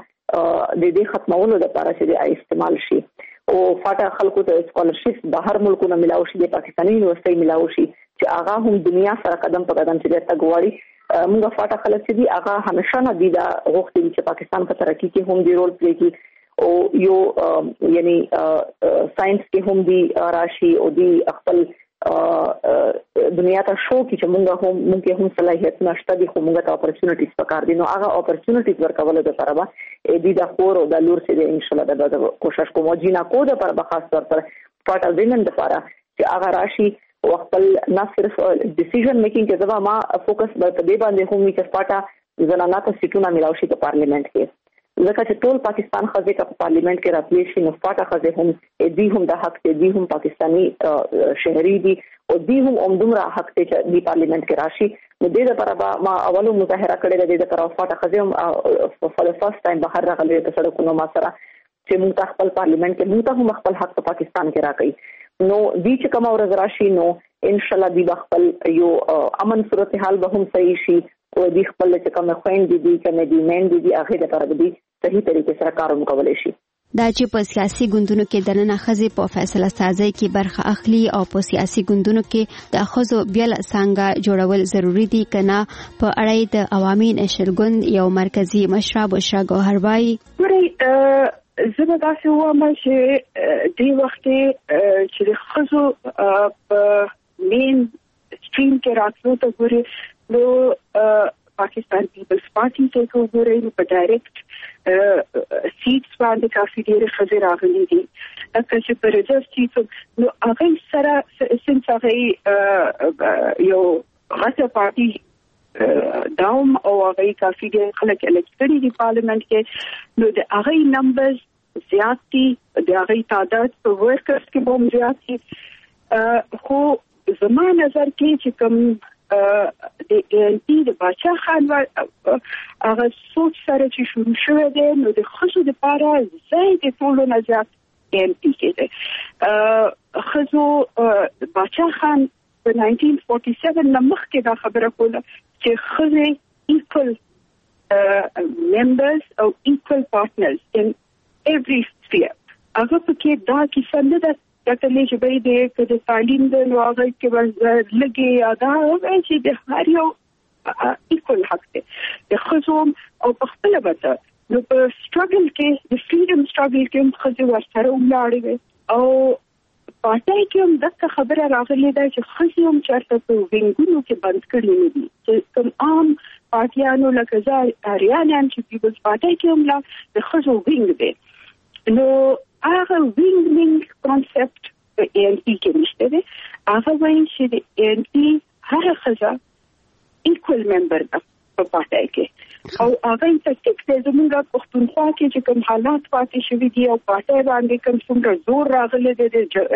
[SPEAKER 17] د دې ختمولو لپاره چې استعمال شي او فاټا خلکو ته سکالرشپ بهر ملکونو ملاوي شي د پاکستاني یونیورسيټي ملاوي شي چې هغه هم دنیا سره قدم په قدم چې د تګواري موږ فاټا خلک چې دي هغه همیشه نه دي دا غوښتي چې پاکستان په ترقی کې هم دی رول پلی کوي او یو یعنی ساينس کې هم دی راشي او دی خپل دنیا ته شو کې چې موږ هم موږ هم صلاحیت نشته دي خو موږ ته اپورتونټیز پکار دي. نو هغه اپورتونټیز ورکول د لپاره به دې د خور او د لور سره ان شاء الله د کوشش کوم جینا کو د لپاره خاص طور پر فاټا وینن د لپاره چې هغه راشي او خپل نه صرف ډیسیژن میکینګ کې ځما ما فوکس په دې باندې هم چې فاټا زنانه ته سیټونه ملاوي شي په پارلیمنت کې ځکه چې ټول پاکستان خزه په پارلیمنت کې راتلی شي. نو فاټا خزه هم دې هم د حق ته دې هم پاکستانی شهري دي او دې هم عمدمره حق ته چې پارلیمنت کې راشي. نو دې لپاره ما اولو مظاهره کړې ده د لپاره فاټا خزه هم فور فرست ټایم بهر راغلي په سړکونو ما سره چې موږ خپل پارلیمنت کې موږ هم خپل حق په پاکستان کې راکړي. نو دې چې کوم ورځ راشي نو ان شاء الله دې خپل یو امن صورتحال به هم صحیح شي او دې خپل چې کوم خويند دي کوم دي مین دي هغه د لپاره دې صحیح طریقې سره کار وکولای شي.
[SPEAKER 6] دا چې په سیاسي ګوندونو کې دننه ښځې په فیصله سازۍ کې برخه اخلي او په سیاسي ګوندونو کې د ښځو بیل څنګه جوړول ضروری دي کنه په اړه د عوامي نشر ګوند یو مرکزی مشره بشرا ګوهر وايي.
[SPEAKER 27] زه به داسې وایم چې دې وخت چې د ښځو په مین سټریم کې راتلو ته ګوري نو پاکستان پیپلز پارټي ته وګورئ نو په ډایرکټ سیټس باندې کافي ډېرې ښځې راغلي دي. لکه چې په ریزرو سیټس نو هغوی سره سنس هغوی یو غټه پارټي داوم او هغوی کافي ډېر خلک الکټ کړي دي پارلیمنټ کې نو د هغوی نمبرز زیات دي د هغوی تعداد په ورکرز کې به هم زیات دي. خو زما نظر کې چې کوم د ان پی د باچا خان هغه سوچ سره چې شروع شوی دی نو د ښځو لپاره ځای د ټولو نه زیات ان پی کې دی. ښځو باچا خان په ناینټین فورټي سیون نه مخکې دا خبره کوله چې ښځې ایکول ممبرز او ایکول پارټنرز ان ایوری سفیر. هغه پکې دا کیسه نه ده کتلې چې به دې که د تعلیم د نواغې کې به لګي یا دا چې د هر یو ایکول حق دی د ښځو او په خپله به نو په سټرګل کې د فریډم سټرګل کې هم ښځې ورسره ولاړې وې او پارټۍ کې هم دغه خبره راغلې ده چې ښځې هم چېرته په وینګونو کې بند کړي نه دي چې کوم عام پارټیانو لکه زه اریانیان چې پیپلز پارټۍ کې هم لا د ښځو وینګ دی نو هغه وینګ کانسپټ په ای ان پی کې نشته دی. هغه وایي چې د ای ان پی هره ښځه ایکول ممبر ده په پارټۍ کې او هغه ته ټیک دی زموږ پښتونخوا کې چې کوم حالات پاتې شوي دي او پارټۍ باندې کوم څومره زور راغلی دی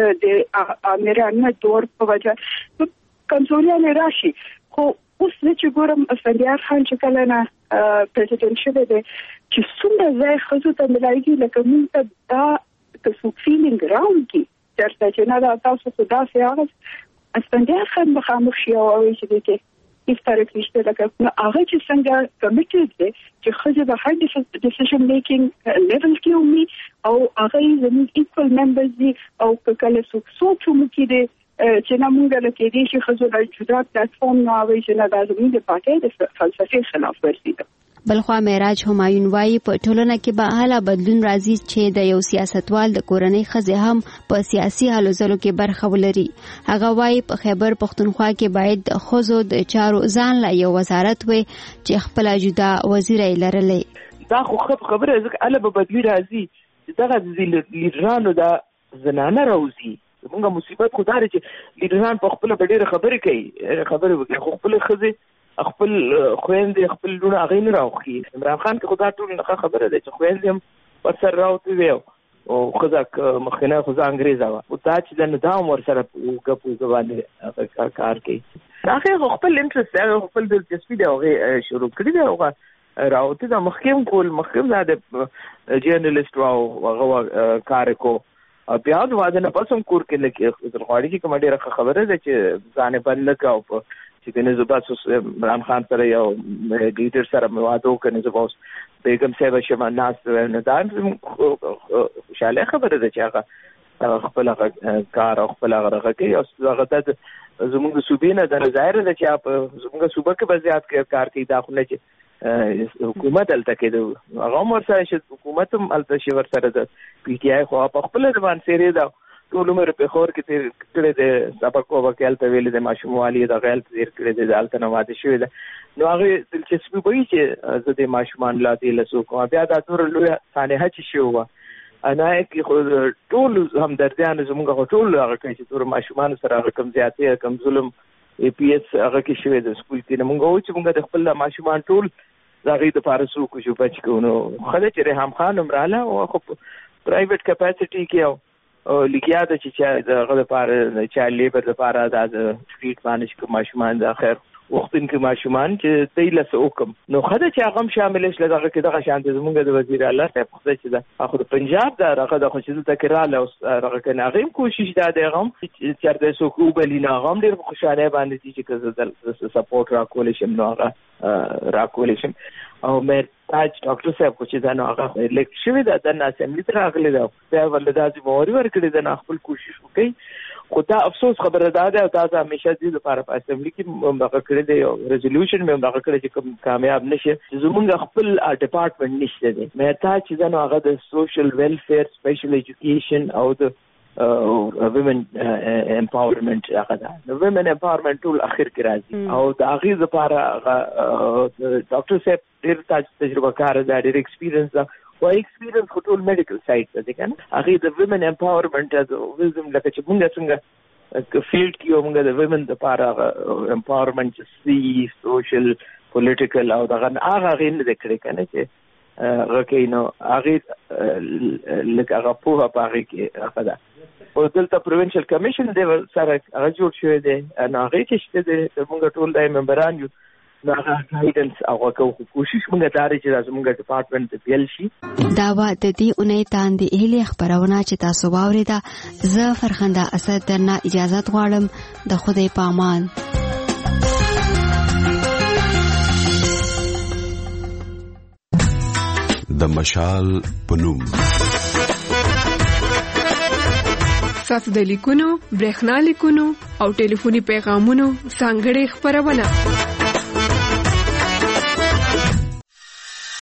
[SPEAKER 27] د امیرانه دور په وجه کمزوریانې راشي. خو اوس زه چې ګورم اسفندیار خان چې کله نه پرزیدنټ شوی دی چې څومره ځای ښځو ته ملایږي لکه موږ ته دا که څوک فیلینګ راوړي چېرته چې نه دا تاسو خو داسې هغه اسفندیار خان به خاموش شي او وایي چې دی کې هېڅ فرق نشته لکه نو هغه چې څنګه کمیټډ دی چې ښځې به هر ډیسیژن میکینګ لیول کې ومي او هغه زموږ ایکول ممبرز دي او که کله څوک سوچ وکړي دی چې نه مونږ له کې دي چې ښځو له جدا پلیټفارم نه وایي چې نه دا زموږ د پارټۍ د فلسفې خلاف ورزي ده.
[SPEAKER 6] بلخوا معراج همایون وايي په ټولنه کې به هله بدلون راځي چې د یو سیاستوال د کورنۍ ښځې هم په سیاسي هلو ځلو کې برخه ولري. هغه وايي په خیبر پښتونخوا کې باید د ښځو د چارو ځان له یو وزارت وي چې خپل جدا وزیر یې لرلی.
[SPEAKER 26] دا خو خبره ځکه هله به بدلون راځي چې دغه لیډرانو دا زنانه راوځي. زمونږ مصیبت خو دا دی چې لیډران په خپله به ډېرې خبرې کوي خبرې وکړي خو خپلې ښځې خپل خويندې خپل لونه هغه نه راوخي. عمران خان کې خدا ټول نه خبره ده چې خويندې هم ورسره راوتی وي او خزاک مخکنه خزا انګريزا و او تا چې د نظام ورسره ګپو باندې کار کوي. هغه خپل انټرست هغه خپل دلچسپي دی هغه شروع کړی دی هغه راوتی د مخکیم کول مخکیم د جرنالست راو هغه کار کو بیا د واده نه پسم کور کې لکه غواړي چې کوم ډیره خبره ده چې ځان بل لکاو چې کنه زبات عمران خان سره یو لیډر سره موادو کنه زبوس بیگم صاحب شمه ناس نه دان شاله خبره ده چې هغه خپل کار او خپل هغه کوي او هغه د زموږ صوبینه د ظاهر ده چې زموږ صوبه کې بزیات کار کوي داخله چې حکومت الته کې هغه مر سره چې حکومت هم الته شي ور سره د پی ټی آی خو په خپل ځوان سره دا ټول عمر په خور کې تیر کړي د سبق او وکیل ته ویل د ماشوموالي د غیل تیر کړي د الته نه واده شوی ده نو هغه دلچسپي وایي چې زه د ماشومان لا دي لسو کوم بیا دا ټول لوی سانحه چې شو و انا کې خو ټول هم درديان زموږ ټول هغه کوي چې ټول ماشومان سره کم زیاتې کم ظلم ای پی ایس هغه کې شوی د سکول کې موږ و چې موږ د خپل ماشومان ټول زغی د فارسو کو شو بچ کو نو خله چې رحم خان عمراله او خو پرایویټ کیپاسټی کې او لیکیا د چې دغه لپاره چې لیبر لپاره د سټریټ مانج کو ماشومان د اخر وختن کې ماشومان چې تیله سوکم نو خله چې هغه شامل شل دغه کې دغه شانت زمونږ د وزیر الله صاحب خو چې دا اخر پنجاب دا هغه د خوشیدل تکراله او هغه کنه هغه کوشش دا دی غم چې د سوکو بلینا غم ډیر خوشاله باندې چې کزل سپورټ را کول شم نو هغه را کول شم او مې تاج ډاکټر صاحب کو چې دا نو هغه لیک شوی دا د اسمبلی ته راغلی دا دا ولدا چې موري ورکړي دا خپل کوشش وکړي خو دا افسوس خبره ده دا تاسو همیشه دې لپاره په اسمبلی کې مغه کړی دی او ریزولوشن مې مغه کړی چې کوم کامیاب نشي زمونږ خپل ډپارټمنټ نشته دی مې تا چې دا نو هغه د سوشل ویلفیر سپیشل ایجوکیشن او د ویمن امپاورمنت هغه دا نو ویمن امپاورمنت ټول اخر کې راځي او د هغه لپاره ډاکټر صاحب ډېر تجربه کار دی ډېر ایکسپیرینس دا او ایکسپیرینس خو ټول میډیکل سایډ ته کنه هغه د ویمن امپاورمنت از وزم لکه چې موږ څنګه فیلډ کې موږ د ویمن لپاره امپاورمنت سی سوشل پولیټیکل او دغه هغه غین د کړي کنه چې هغه کې نو هغه لکه هغه په هغه کې هغه دا او دلته پروینشل کمیشن دی سره هغه جوړ شوی دی نو هغه چې شته موږ ټول د ممبران یو هغه گایډنس او کوشش موږ داري چې زموږ ډپارټمنټ ته پیل شي
[SPEAKER 6] دا و د دې اونۍ تاندې هلي خبرونه چې تاسو واوریدا زه فرخنده اسد درنه اجازه غواړم د خدای پامان
[SPEAKER 2] د مشال پنوم
[SPEAKER 5] تاسو د لیکونو برېښنا لیکونو او ټلیفوني پیغامونو څنګه خبرونه